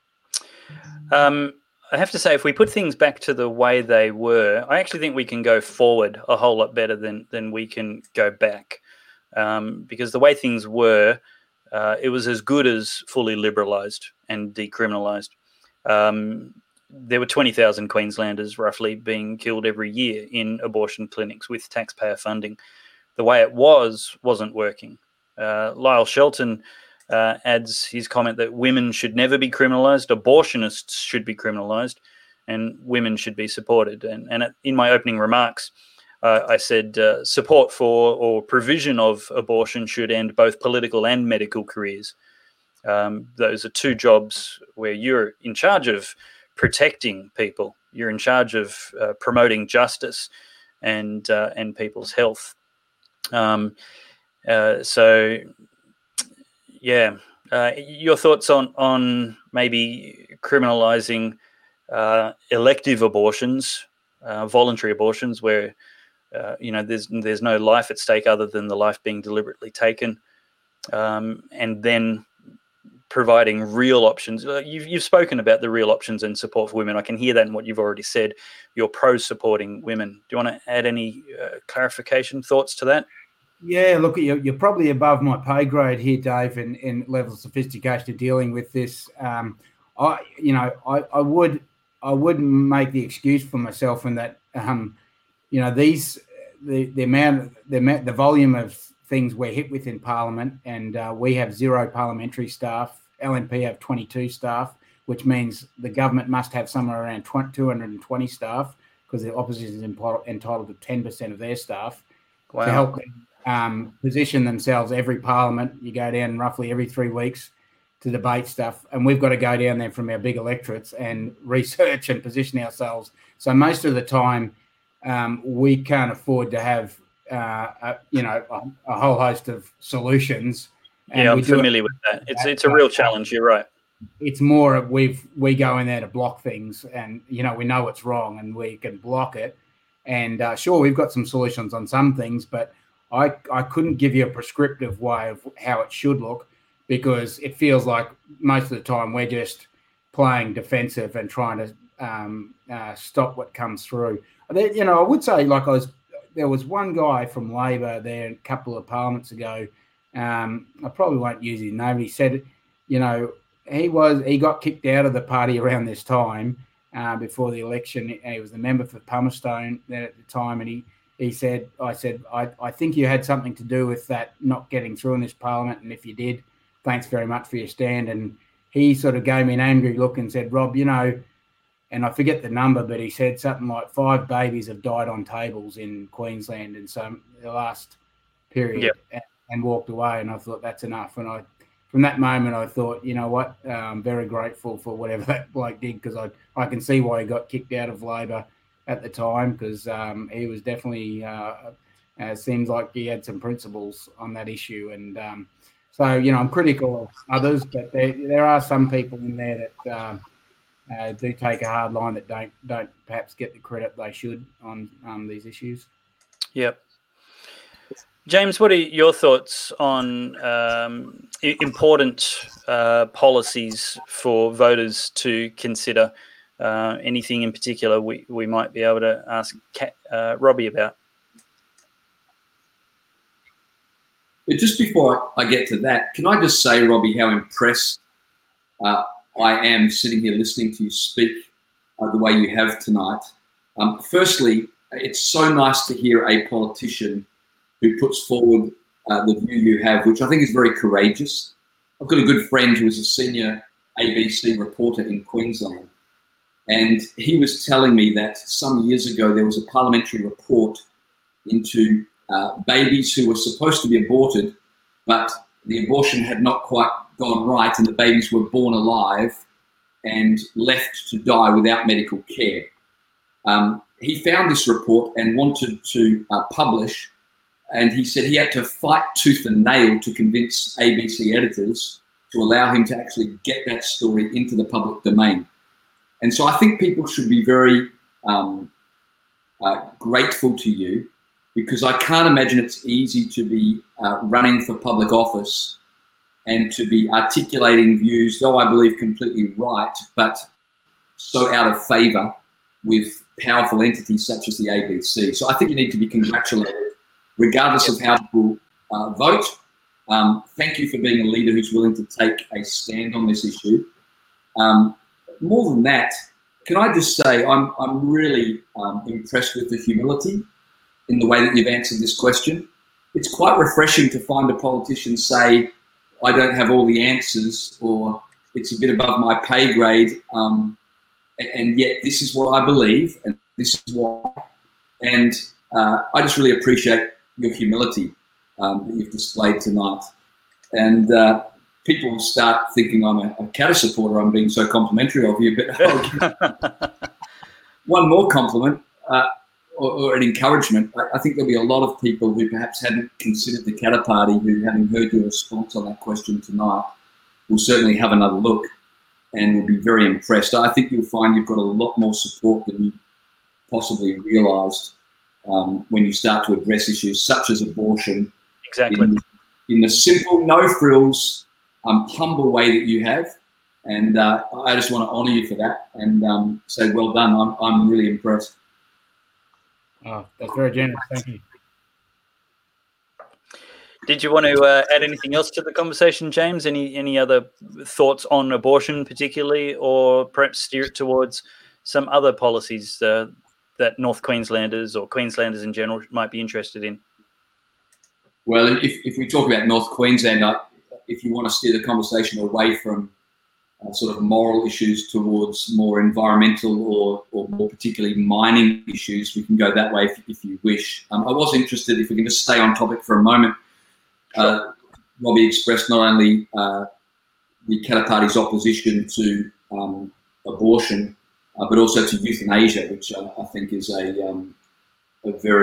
Um, I have to say, if we put things back to the way they were, I actually think we can go forward a whole lot better than than we can go back. Um, because the way things were, uh, it was as good as fully liberalised and decriminalised. Um, there were twenty thousand Queenslanders roughly being killed every year in abortion clinics with taxpayer funding. The way it was wasn't working. Uh, Lyle Shelton uh, adds his comment that women should never be criminalised, abortionists should be criminalised, and women should be supported. And, and in my opening remarks, uh, I said uh, support for or provision of abortion should end both political and medical careers. Um, those are two jobs where you're in charge of protecting people. You're in charge of uh, promoting justice and uh, and people's health. Um, uh, so, yeah, uh, your thoughts on on maybe criminalising uh, elective abortions, uh, voluntary abortions, where uh, you know there's there's no life at stake other than the life being deliberately taken, um, and then providing real options. Uh, you've you've spoken about the real options and support for women. I can hear that in what you've already said. You're pro supporting women. Do you want to add any uh, clarification thoughts to that? Yeah, look, you're, you're probably above my pay grade here, Dave, in, in level of sophistication of dealing with this. Um, I, you know, I, I would I would make the excuse for myself in that, um, you know, these the the amount the amount, the volume of things we're hit with in Parliament, and uh, we have zero parliamentary staff. L N P have twenty-two staff, which means the government must have somewhere around two hundred twenty staff because the opposition is entitled to ten percent of their staff wow. to help them um, position themselves every Parliament. You go down roughly every three weeks to debate stuff, and we've got to go down there from our big electorates and research and position ourselves. So most of the time, um, we can't afford to have uh, a, you know, a, a whole host of solutions. And yeah, I'm familiar with that. It's that, it's a real challenge. You're right. It's more of we've we go in there to block things, and you know we know it's wrong, and we can block it. And uh, sure, we've got some solutions on some things, but I I couldn't give you a prescriptive way of how it should look, because it feels like most of the time we're just playing defensive and trying to um, uh, stop what comes through. You know, I would say like I was there was one guy from Labor there a couple of parliaments ago. Um, I probably won't use his name. He said, you know, he was he got kicked out of the party around this time uh, before the election. He was the member for Palmerston then at the time, and he he said, I said, I, I think you had something to do with that not getting through in this parliament, and if you did, thanks very much for your stand. And he sort of gave me an angry look and said, Rob, you know, and I forget the number, but he said something like five babies have died on tables in Queensland in some the last period. Yep. And, and walked away, and I thought that's enough. And I, from that moment, I thought, you know what, I'm very grateful for whatever that bloke did, because I I can see why he got kicked out of Labor at the time, because um, he was definitely uh, uh, seems like he had some principles on that issue. And um, so, you know, I'm critical of others, but there there are some people in there that um, uh, do take a hard line that don't don't perhaps get the credit they should on um, these issues. Yep. James, what are your thoughts on um, important uh, policies for voters to consider? Uh, anything in particular we, we might be able to ask uh, Robbie about? Just before I get to that, can I just say, Robbie, how impressed uh, I am sitting here listening to you speak uh, the way you have tonight. Um, firstly, it's so nice to hear a politician who puts forward uh, the view you have, which I think is very courageous. I've got a good friend who is a senior A B C reporter in Queensland, and he was telling me that some years ago there was a parliamentary report into uh, babies who were supposed to be aborted, but the abortion had not quite gone right, and the babies were born alive and left to die without medical care. Um, he found this report and wanted to uh, publish. And he said he had to fight tooth and nail to convince A B C editors to allow him to actually get that story into the public domain. And so I think people should be very um, uh, grateful to you, because I can't imagine it's easy to be uh, running for public office and to be articulating views, though I believe completely right, but so out of favour with powerful entities such as the A B C. So I think you need to be congratulated, regardless of how people uh, vote. Um, thank you for being a leader who's willing to take a stand on this issue. Um, more than that, can I just say I'm, I'm really um, impressed with the humility in the way that you've answered this question. It's quite refreshing to find a politician say, I don't have all the answers, or it's a bit above my pay grade, um, and yet this is what I believe, and this is why. And uh, I just really appreciate your humility um, that you've displayed tonight. And uh, people will start thinking I'm a, a Katter supporter, I'm being so complimentary of you, but one more compliment uh, or, or an encouragement. I, I think there'll be a lot of people who perhaps hadn't considered the Katter Party, who, having heard your response on that question tonight, will certainly have another look and will be very impressed. I think you'll find you've got a lot more support than you possibly realised Um, when you start to address issues such as abortion, exactly, in, in the simple, no frills, um, humble way that you have, and uh, I just want to honour you for that and um, say well done. I'm I'm really impressed. Oh, that's very generous. Thank you. Did you want to uh, add anything else to the conversation, James? Any any other thoughts on abortion, particularly, or perhaps steer it towards some other policies Uh, that North Queenslanders or Queenslanders in general might be interested in? Well, if, if we talk about North Queensland, uh, if you want to steer the conversation away from uh, sort of moral issues towards more environmental or, or more particularly mining issues, we can go that way if, if you wish. Um, I was interested, if we can just stay on topic for a moment, uh, Robbie expressed not only uh, the Katter Party's opposition to um, abortion, Uh, but also to euthanasia, which uh, I think is a, um, a very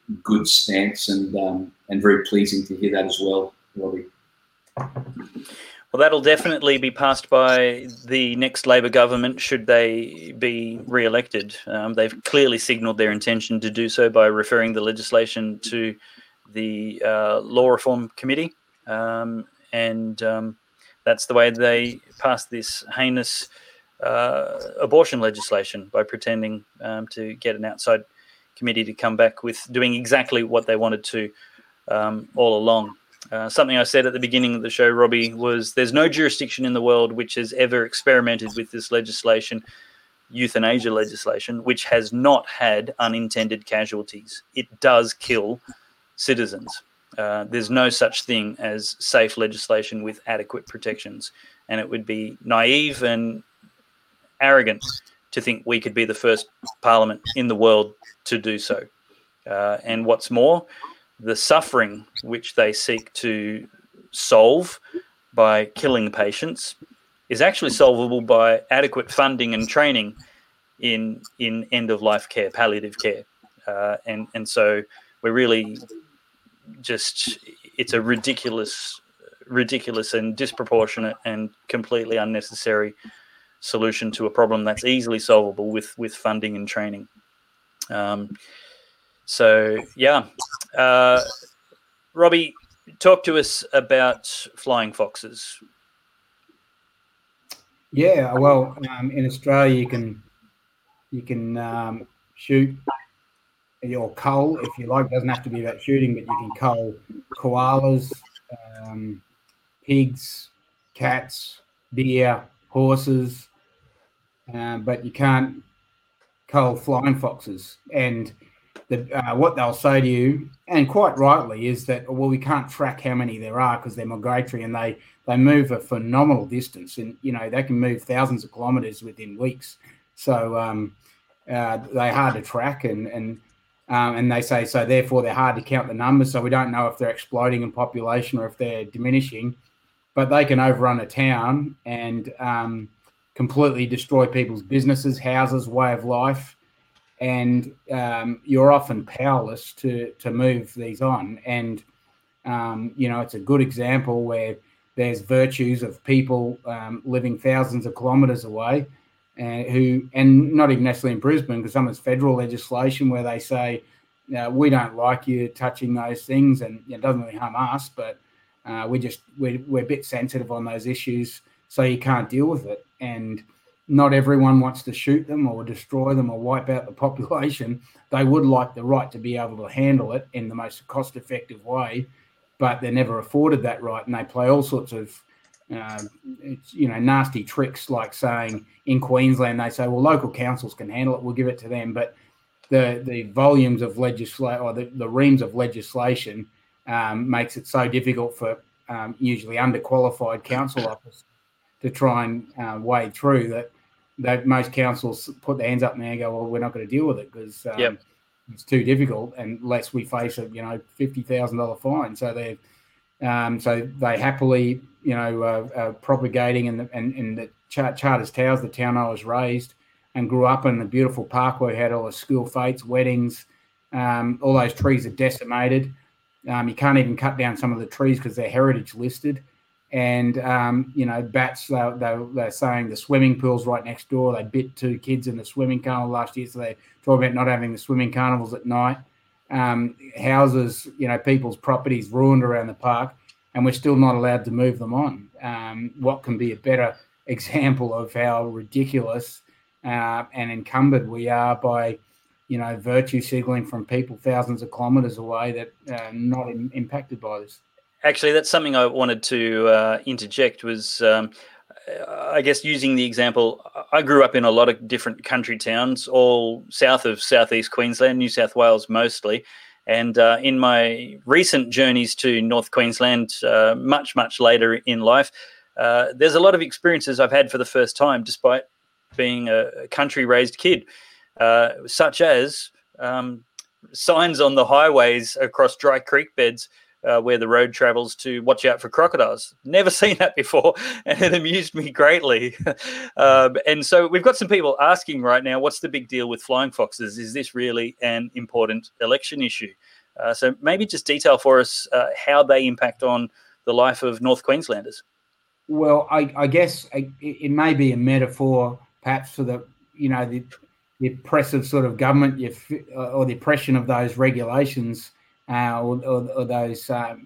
good stance, and um, and very pleasing to hear that as well, Robbie. Well, that'll definitely be passed by the next Labor government should they be re-elected. Um, they've clearly signalled their intention to do so by referring the legislation to the uh, Law Reform Committee, um, and um, that's the way they passed this heinous uh, abortion legislation, by pretending um, to get an outside committee to come back with doing exactly what they wanted to um, all along. Uh, something I said at the beginning of the show, Robbie, was there's no jurisdiction in the world which has ever experimented with this legislation, euthanasia legislation, which has not had unintended casualties. It does kill citizens. Uh, there's no such thing as safe legislation with adequate protections, and it would be naive and arrogant to think we could be the first parliament in the world to do so. Uh, and what's more, the suffering which they seek to solve by killing patients is actually solvable by adequate funding and training in in end-of-life care, palliative care. Uh, and, and so we're really just, it's a ridiculous, ridiculous and disproportionate and completely unnecessary solution to a problem that's easily solvable with, with funding and training. Um, so, yeah. Uh, Robbie, talk to us about flying foxes. Yeah, well, um, in Australia, you can you can um, shoot or cull, if you like. It doesn't have to be about shooting, but you can cull koalas, um, pigs, cats, deer, horses, um, but you can't cull flying foxes. And the, uh, what they'll say to you, and quite rightly, is that, well, we can't track how many there are because they're migratory and they, they move a phenomenal distance. And, you know, they can move thousands of kilometres within weeks. So um, uh, they're hard to track, and, and, um, and they say, so therefore they're hard to count the numbers. So we don't know if they're exploding in population or if they're diminishing. But they can overrun a town and um, completely destroy people's businesses, houses, way of life. And um, you're often powerless to to move these on. And, um, you know, it's a good example where there's virtues of people um, living thousands of kilometres away and who, and not even necessarily in Brisbane, because some of it's federal legislation where they say, uh, we don't like you touching those things, and it doesn't really harm us, but uh, we just, we're, we're a bit sensitive on those issues, so you can't deal with it. And not everyone wants to shoot them or destroy them or wipe out the population. They would like the right to be able to handle it in the most cost-effective way, but they're never afforded that right, and they play all sorts of, uh, you know, nasty tricks, like saying in Queensland they say, well, local councils can handle it, we'll give it to them, but the the volumes of legislation or the, the reams of legislation um, makes it so difficult for um, usually underqualified council officers to try and uh, wade through that, that most councils put their hands up in the air and go, well, we're not going to deal with it because um, yep. it's too difficult unless we face a, you know, fifty thousand dollars fine. So they um, so they happily, you know, uh, uh, propagating in the, and, and the Char- Charters Towers, the town I was raised and grew up in, the beautiful parkway had all the school fetes, weddings, um, all those trees are decimated. Um, you can't even cut down some of the trees because they're heritage listed. And, um, you know, bats, they, they, they're saying the swimming pool's right next door. They bit two kids in the swimming carnival last year, so they talk about not having the swimming carnivals at night. Um, houses, you know, people's properties ruined around the park, and we're still not allowed to move them on. Um, what can be a better example of how ridiculous uh, and encumbered we are by, you know, virtue signalling from people thousands of kilometres away that are not in, impacted by this? Actually, that's something I wanted to uh, interject was, um, I guess, using the example, I grew up in a lot of different country towns, all south of southeast Queensland, New South Wales mostly. And uh, in my recent journeys to North Queensland, uh, much, much later in life, uh, there's a lot of experiences I've had for the first time, despite being a country-raised kid, uh, such as um, signs on the highways across dry creek beds uh, where the road travels to watch out for crocodiles. Never seen that before, and it amused me greatly. um, and so we've got some people asking right now, what's the big deal with flying foxes? Is this really an important election issue? Uh, so maybe just detail for us uh, how they impact on the life of North Queenslanders. Well, I, I guess it, it may be a metaphor, perhaps, for the you know the, the oppressive sort of government, you, or the oppression of those regulations, uh, or, or, or those um,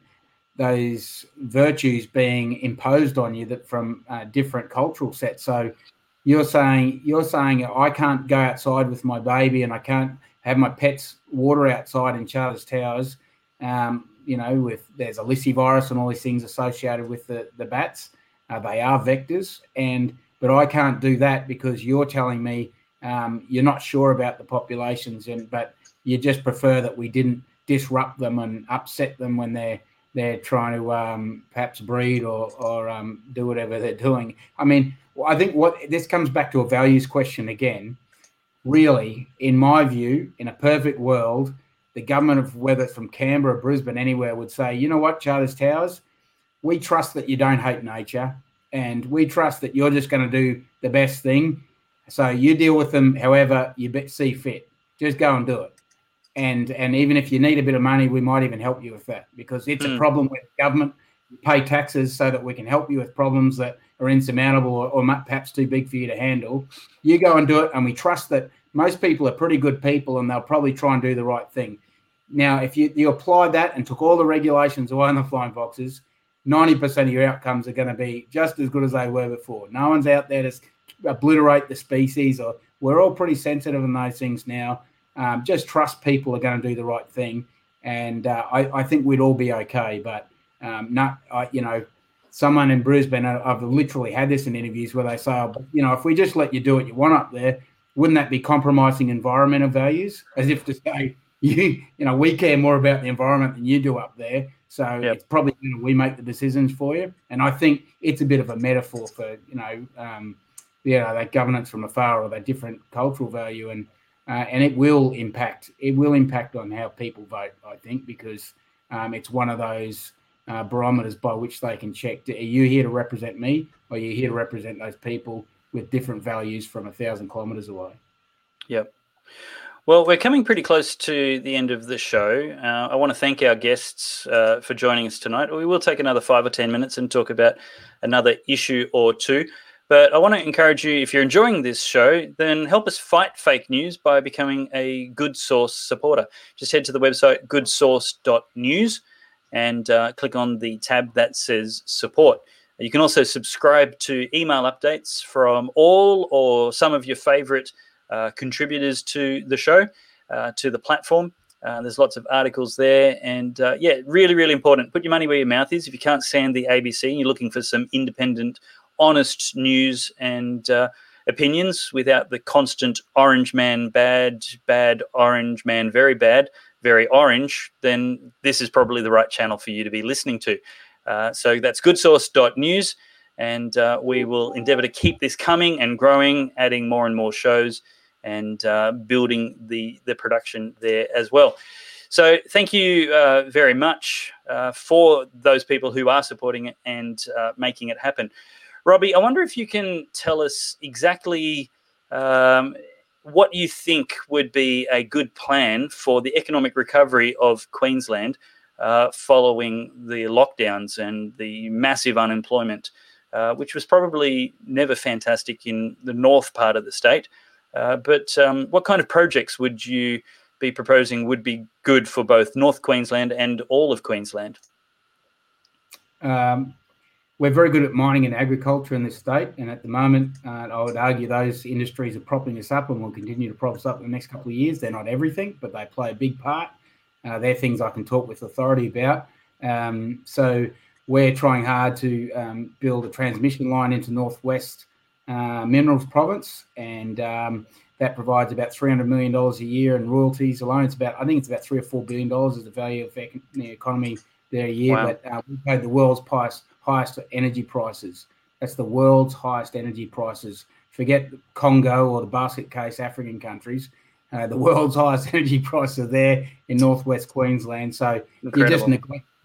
those virtues being imposed on you that from uh, different cultural sets. So you're saying you're saying I can't go outside with my baby, and I can't have my pets water outside in Charters Towers. Um, you know, with there's a lyssavirus and all these things associated with the the bats. Uh, they are vectors, and but I can't do that because you're telling me um, you're not sure about the populations, and but you just prefer that we didn't disrupt them and upset them when they're they're trying to um, perhaps breed or or um, do whatever they're doing. I mean, I think what this comes back to a values question again. Really, in my view, in a perfect world, the government of whether it's from Canberra, Brisbane, anywhere would say, you know what, Charters Towers, we trust that you don't hate nature, and we trust that you're just going to do the best thing. So you deal with them however you see fit. Just go and do it. And and even if you need a bit of money, we might even help you with that, because it's mm. a problem with government. You pay taxes so that we can help you with problems that are insurmountable or, or perhaps too big for you to handle. You go and do it, and we trust that most people are pretty good people, and they'll probably try and do the right thing. Now, if you, you apply that and took all the regulations away on the flying foxes, ninety percent of your outcomes are going to be just as good as they were before. No one's out there to obliterate the species, or we're all pretty sensitive on those things now. Um, just trust people are going to do the right thing, and uh, I, I think we'd all be okay. But um, not, I, you know, someone in Brisbane, I've literally had this in interviews where they say, oh, you know, if we just let you do what you want up there, wouldn't that be compromising environmental values? As if to say, you, you know, we care more about the environment than you do up there. So yep. It's probably, you know, we make the decisions for you. And I think it's a bit of a metaphor for, you know, um, you know, that governance from afar or that different cultural value. And uh, and it will impact, it will impact on how people vote, I think, because um, it's one of those uh, barometers by which they can check, are you here to represent me, or are you here to represent those people with different values from a thousand kilometres away? Yep. Well, we're coming pretty close to the end of the show. Uh, I want to thank our guests uh, for joining us tonight. We will take another five or ten minutes and talk about another issue or two. But I want to encourage you, if you're enjoying this show, then help us fight fake news by becoming a Good Source supporter. Just head to the website good source dot news and uh, click on the tab that says support. You can also subscribe to email updates from all or some of your favourite Uh, contributors to the show, uh, to the platform. Uh, there's lots of articles there. And, uh, yeah, really, really important. Put your money where your mouth is. If you can't stand the A B C and you're looking for some independent, honest news and uh, opinions without the constant orange man bad, bad, orange man very bad, very orange, then this is probably the right channel for you to be listening to. Uh, so that's good source dot news. And uh, we will endeavour to keep this coming and growing, adding more and more shows and uh, building the, the production there as well. So thank you uh, very much uh, for those people who are supporting it and uh, making it happen. Robbie, I wonder if you can tell us exactly um, what you think would be a good plan for the economic recovery of Queensland uh, following the lockdowns and the massive unemployment, Uh, which was probably never fantastic in the north part of the state. Uh, but um, what kind of projects would you be proposing would be good for both North Queensland and all of Queensland? Um, we're very good at mining and agriculture in this state, and at the moment, uh, I would argue those industries are propping us up and will continue to prop us up in the next couple of years. They're not everything, but they play a big part. Uh, they're things I can talk with authority about. Um, so we're trying hard to um, build a transmission line into Northwest uh, Minerals Province, and um, that provides about three hundred million dollars a year in royalties alone. It's about, I think it's about three or four billion dollars is the value of the economy there a year. Wow. But uh, we pay the world's highest, highest energy prices. That's the world's highest energy prices. Forget Congo or the basket case African countries. Uh, the world's highest energy prices are there in Northwest Queensland. So Incredible. you just neglect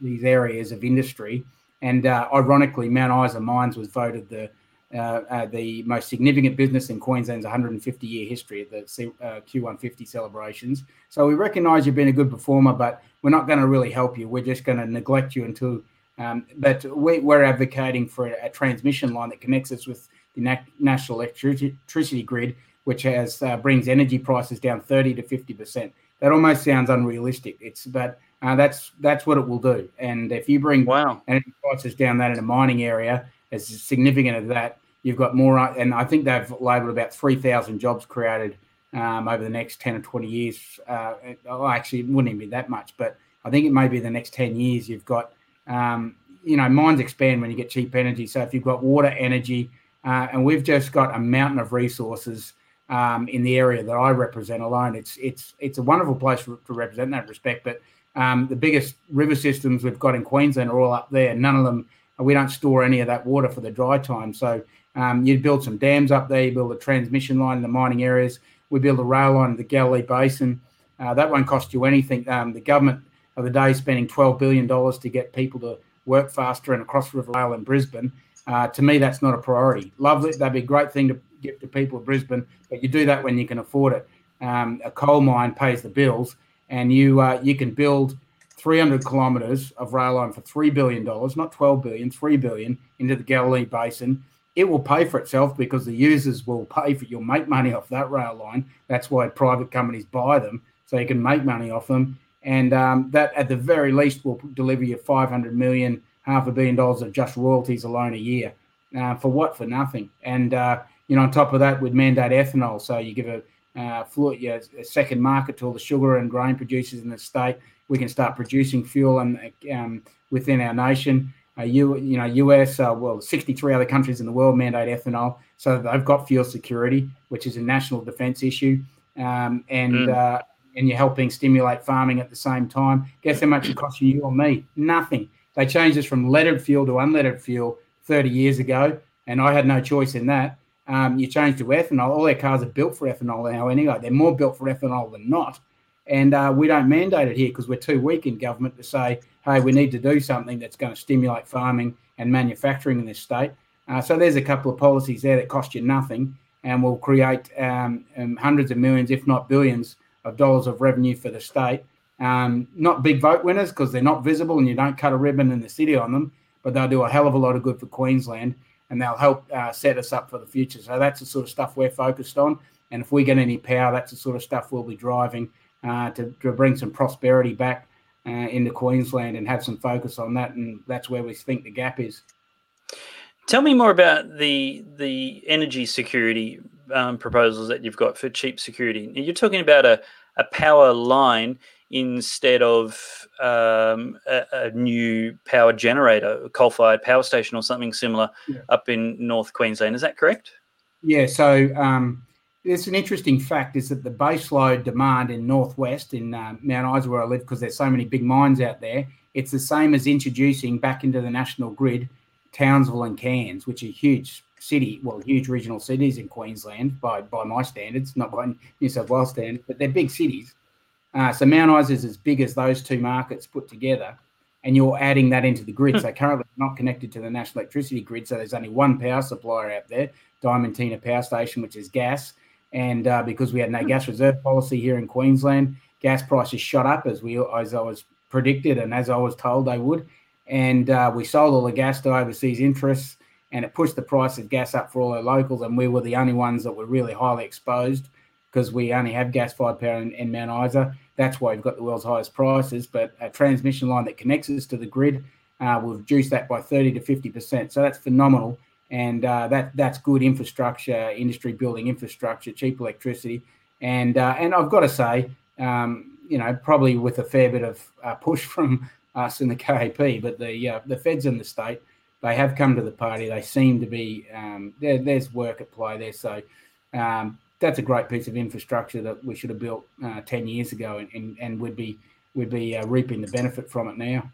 these areas of industry. And uh, ironically, Mount Isa Mines was voted the uh, uh, the most significant business in Queensland's one hundred fifty year history at the C, uh, Q one fifty celebrations. So we recognise you've been a good performer, but we're not going to really help you. We're just going to neglect you until. Um, but we, we're advocating for a, a transmission line that connects us with the na- national electricity grid, which has uh, brings energy prices down thirty to fifty percent. That almost sounds unrealistic. It's but uh, that's that's what it will do. And if you bring wow. energy prices down that in a mining area, as significant as that, you've got more. And I think they've labelled about three thousand jobs created um, over the next ten or twenty years. Uh, well, actually, it wouldn't even be that much, but I think it may be the next ten years. You've got, um, you know, mines expand when you get cheap energy. So if you've got water, energy, uh, and we've just got a mountain of resources um, in the area that I represent alone. It's it's it's a wonderful place to represent in that respect. But um, the biggest river systems we've got in Queensland are all up there. None of them, we don't store any of that water for the dry time. So um, you'd build some dams up there, you build a transmission line in the mining areas. We build a rail line in the Galilee Basin. Uh, that won't cost you anything. Um, the government of the day is spending twelve billion dollars to get people to work faster and across River Rail in Brisbane. Uh, to me, that's not a priority. Lovely, that'd be a great thing to give to people of Brisbane, but you do that when you can afford it. Um, a coal mine pays the bills, and you uh, you can build three hundred kilometres of rail line for three billion dollars, not twelve billion dollars, three billion dollars into the Galilee Basin. It will pay for itself because the users will pay for it. You'll make money off that rail line. That's why private companies buy them, so you can make money off them. And um, that, at the very least, will deliver you five hundred million dollars, half a billion dollars of just royalties alone a year. Uh, for what? For nothing. And, uh, you know, on top of that, we'd mandate ethanol. So you give a, uh, fluid, yeah, a second market to all the sugar and grain producers in the state. We can start producing fuel and um, within our nation. Uh, you, you know, U S, uh, well, sixty-three other countries in the world mandate ethanol. So they've got fuel security, which is a national defence issue. Um, and mm. uh, and you're helping stimulate farming at the same time. Guess how much it costs you or me? Nothing. They changed us from leaded fuel to unleaded fuel thirty years ago, and I had no choice in that. Um, you change to ethanol. All their cars are built for ethanol now anyway. They're more built for ethanol than not. And uh, we don't mandate it here because we're too weak in government to say, hey, we need to do something that's going to stimulate farming and manufacturing in this state. Uh, so there's a couple of policies there that cost you nothing and will create um, um, hundreds of millions, if not billions, of dollars of revenue for the state. Um, not big vote winners because they're not visible and you don't cut a ribbon in the city on them, but they'll do a hell of a lot of good for Queensland and they'll help uh, set us up for the future. So that's the sort of stuff we're focused on. And if we get any power, that's the sort of stuff we'll be driving uh, to, to bring some prosperity back uh, into Queensland and have some focus on that. And that's where we think the gap is. Tell me more about the the energy security um, proposals that you've got for cheap security. You're talking about a, a power line instead of um, a, a new power generator, a coal-fired power station or something similar yeah. up in North Queensland. Is that correct? Yeah, so um, there's an interesting fact is that the baseload demand in Northwest, in uh, Mount Isa where I live, because there's so many big mines out there, it's the same as introducing back into the national grid Townsville and Cairns, which are huge city, well, huge regional cities in Queensland by, by my standards, not by New South Wales standards, but they're big cities. Uh, so Mount Isa is as big as those two markets put together, and you're adding that into the grid. So currently not connected to the national electricity grid, so there's only one power supplier out there, Diamantina Power Station, which is gas. And uh, because we had no gas reserve policy here in Queensland, gas prices shot up as we as I was predicted and as I was told they would. And uh, we sold all the gas to overseas interests, and it pushed the price of gas up for all our locals, and we were the only ones that were really highly exposed because we only have gas-fired power in, in Mount Isa. That's why we've got the world's highest prices. But a transmission line that connects us to the grid uh, will reduce that by thirty to fifty percent. So that's phenomenal. And uh, that that's good infrastructure, industry building infrastructure, cheap electricity. And uh, and I've got to say, um, you know, probably with a fair bit of uh, push from us in the K A P, but the uh, the feds in the state, they have come to the party. They seem to be, um, there, there's work at play there. So um, that's a great piece of infrastructure that we should have built uh, ten years ago, and, and, and we'd be, we'd be uh, reaping the benefit from it now.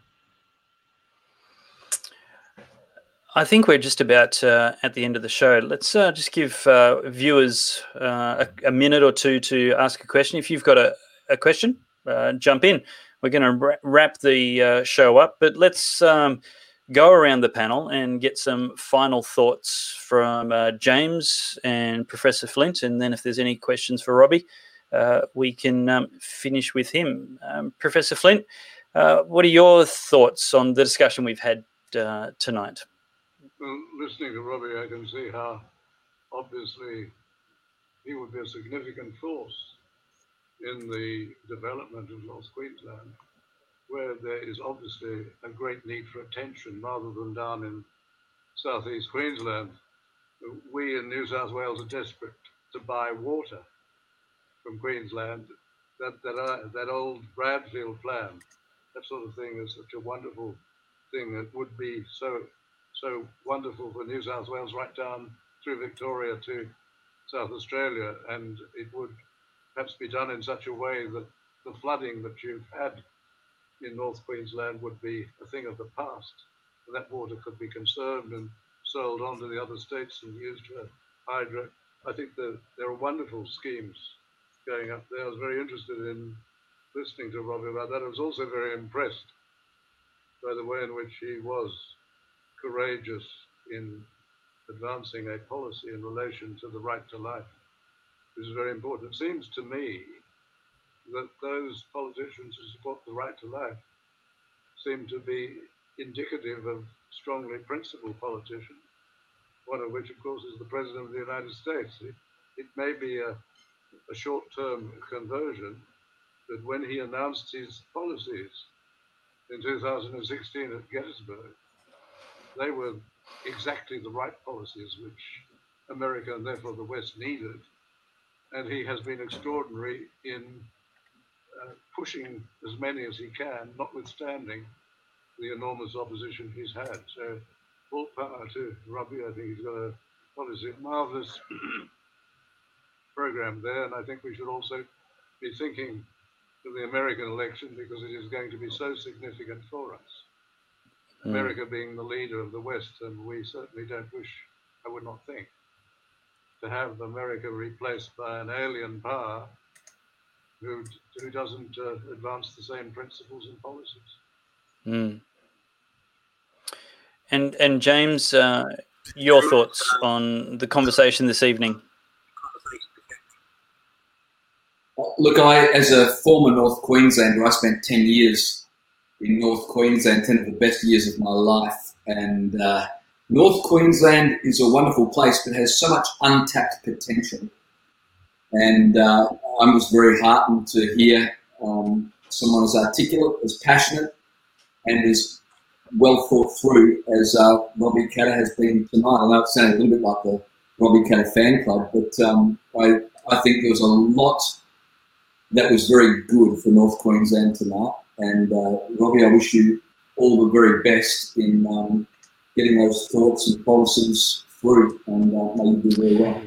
I think we're just about uh, at the end of the show. Let's uh, just give uh, viewers uh, a, a minute or two to ask a question. If you've got a, a question, uh, jump in. we're going to wrap the uh, show up, but let's um, go around the panel and get some final thoughts from uh, James and Professor Flint, and then if there's any questions for Robbie, uh, we can um, finish with him. Um, Professor Flint, uh, what are your thoughts on the discussion we've had uh, tonight? Well, listening to Robbie, I can see how obviously he would be a significant force in the development of North Queensland, where there is obviously a great need for attention rather than down in southeast Queensland. We in New South Wales are desperate to buy water from Queensland. That that uh, that old Bradfield plan, that sort of thing, is such a wonderful thing that would be so so wonderful for New South Wales right down through Victoria to South Australia, and it would perhaps be done in such a way that the flooding that you've had in North Queensland would be a thing of the past, and that water could be conserved and sold on to the other states and used for hydro. I think that there are wonderful schemes going up there. I was very interested in listening to Robbie about that. I was also very impressed by the way in which he was courageous in advancing a policy in relation to the right to life, which is very important. It seems to me that those politicians who support the right to life seem to be indicative of strongly principled politicians, one of which, of course, is the President of the United States. It, it may be a, a short-term conversion, but when he announced his policies in two thousand sixteen at Gettysburg, they were exactly the right policies which America and therefore the West needed. And he has been extraordinary in uh, pushing as many as he can, notwithstanding the enormous opposition he's had. So all power to Robbie. I think he's got a obviously marvellous program there. And I think we should also be thinking of the American election because it is going to be so significant for us. Mm. America being the leader of the West, and we certainly don't wish, I would not think, to have America replaced by an alien power who who doesn't uh, advance the same principles and policies. Mm. And and James, uh, your thoughts on the conversation this evening? Look, I, as a former North Queenslander, I spent ten years in North Queensland, ten of the best years of my life. And uh, North Queensland is a wonderful place, but has so much untapped potential. And uh, I was very heartened to hear um, someone as articulate, as passionate, and as well thought through as uh, Robbie Katter has been tonight. I know it sounded a little bit like the Robbie Katter fan club, but um, I, I think there was a lot that was very good for North Queensland tonight. And uh, Robbie, I wish you all the very best in um, getting those thoughts and policies through, and uh, may you do very well.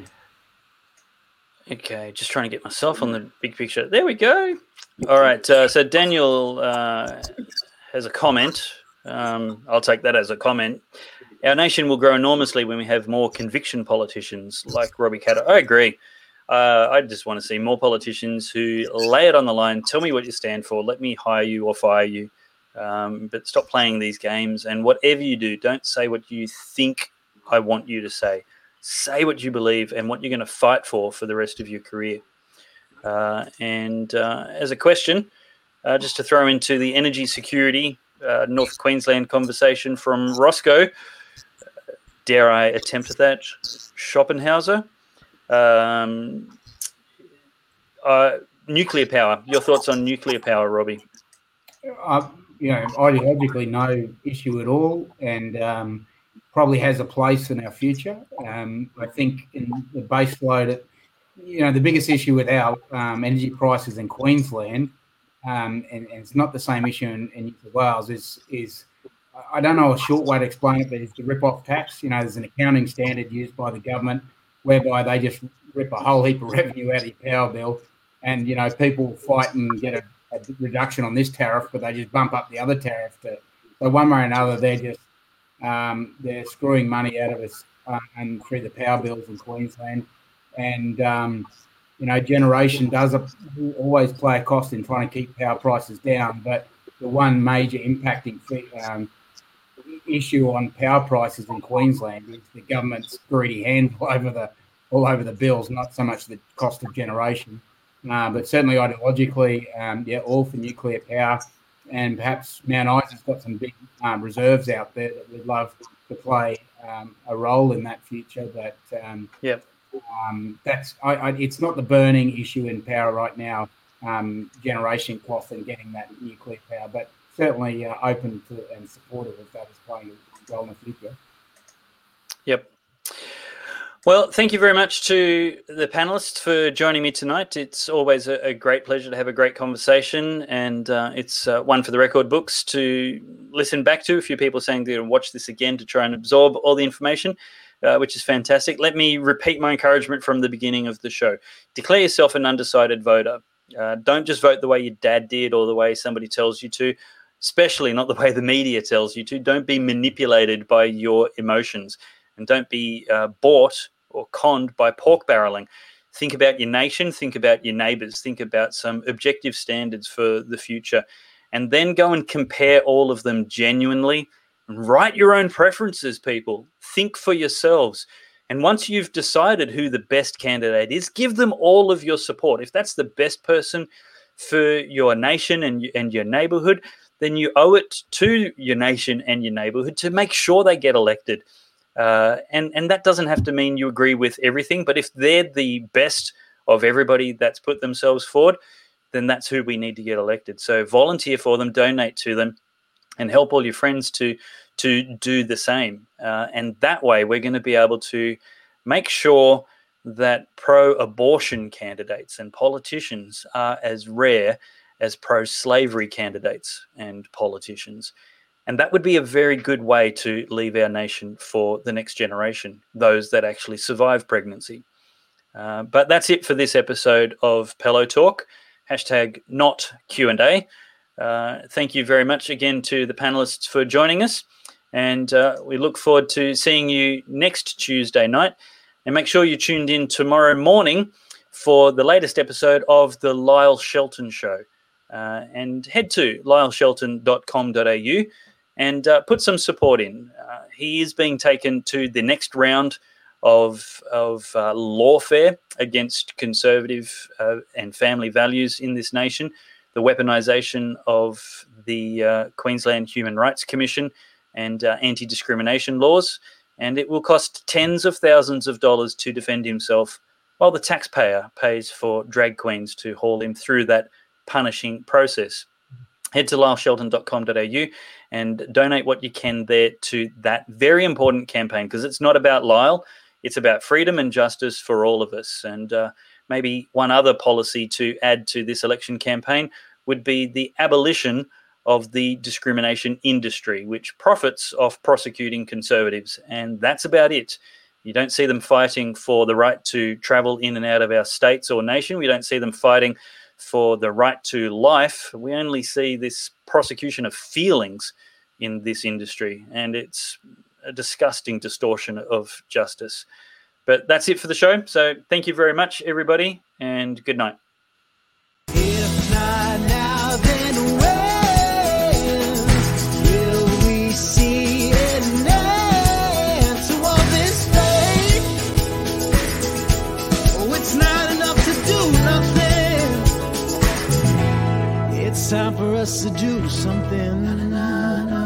Okay, just trying to get myself on the big picture. There we go. All right, uh, so Daniel uh, has a comment. Um, I'll take that as a comment. Our nation will grow enormously when we have more conviction politicians like Robbie Katter. I agree. Uh, I just want to see more politicians who lay it on the line. Tell me what you stand for. Let me hire you or fire you. Um, but stop playing these games. And whatever you do, don't say what you think I want you to say. Say what you believe and what you're going to fight for for the rest of your career. Uh, and uh, as a question, uh, just to throw into the energy security uh, North Queensland conversation from Roscoe, dare I attempt at that, Schopenhauer? Um, uh, nuclear power. Your thoughts on nuclear power, Robbie? Uh, you know, ideologically, no issue at all, and um, probably has a place in our future. Um, I think in the base load, you know, the biggest issue with our um, energy prices in Queensland, um, and, and it's not the same issue in, in New South Wales, is is I don't know a short way to explain it, but it's the rip-off tax. You know, there's an accounting standard used by the government whereby they just rip a whole heap of revenue out of your power bill, and, you know, people fight and get a, a reduction on this tariff, but they just bump up the other tariff. To, so one way or another, they're just um, they're screwing money out of us uh, and through the power bills in Queensland. And um, you know, generation does a, always play a cost in trying to keep power prices down. But the one major impacting um, issue on power prices in Queensland is the government's greedy hand all over the all over the bills, not so much the cost of generation, uh, but certainly ideologically, um, yeah, all for nuclear power. And perhaps Mount Isa's got some big um, reserves out there that we'd love to play um, a role in that future. But um, yeah, um, that's I, I, it's not the burning issue in power right now, um, generation costs and getting that nuclear power, but certainly uh, open to and supportive of that as playing a role in the future. Yep. Well, thank you very much to the panelists for joining me tonight. It's always a, a great pleasure to have a great conversation, and uh, it's uh, one for the record books to listen back to. A few people saying they're going to watch this again to try and absorb all the information, uh, which is fantastic. Let me repeat my encouragement from the beginning of the show. Declare yourself an undecided voter. Uh, don't just vote the way your dad did or the way somebody tells you to, especially not the way the media tells you to. Don't be manipulated by your emotions, and don't be uh, bought or conned by pork barreling. Think about your nation, think about your neighbours, think about some objective standards for the future, and then go and compare all of them genuinely. Write your own preferences, people. Think for yourselves. And once you've decided who the best candidate is, give them all of your support. If that's the best person for your nation and, and your neighbourhood, then you owe it to your nation and your neighbourhood to make sure they get elected. Uh, and, and that doesn't have to mean you agree with everything, but if they're the best of everybody that's put themselves forward, then that's who we need to get elected. So volunteer for them, donate to them, and help all your friends to to do the same. Uh, and that way we're going to be able to make sure that pro-abortion candidates and politicians are as rare as pro-slavery candidates and politicians. And that would be a very good way to leave our nation for the next generation, those that actually survive pregnancy. Uh, but that's it for this episode of Pello Talk, hashtag not Q and A. Uh, thank you very much again to the panelists for joining us. And uh, we look forward to seeing you next Tuesday night. And make sure you're tuned in tomorrow morning for the latest episode of The Lyle Shelton Show. Uh, and head to lyle shelton dot com dot a u and uh, put some support in. Uh, he is being taken to the next round of, of uh, lawfare against conservative uh, and family values in this nation, the weaponisation of the uh, Queensland Human Rights Commission and uh, anti-discrimination laws, and it will cost tens of thousands of dollars to defend himself while the taxpayer pays for drag queens to haul him through that punishing process. Head to lyle shelton dot com dot a u and donate what you can there to that very important campaign, because it's not about Lyle, it's about freedom and justice for all of us. And uh, maybe one other policy to add to this election campaign would be the abolition of the discrimination industry, which profits off prosecuting conservatives. And that's about it. You don't see them fighting for the right to travel in and out of our states or nation. We don't see them fighting for the right to life. We only see this prosecution of feelings in this industry, and it's a disgusting distortion of justice. But that's it for the show. So thank you very much, everybody, and good night. If not now, then when will we see an end to all this pain? Oh, it's not enough to do nothing. It's time for us to do something.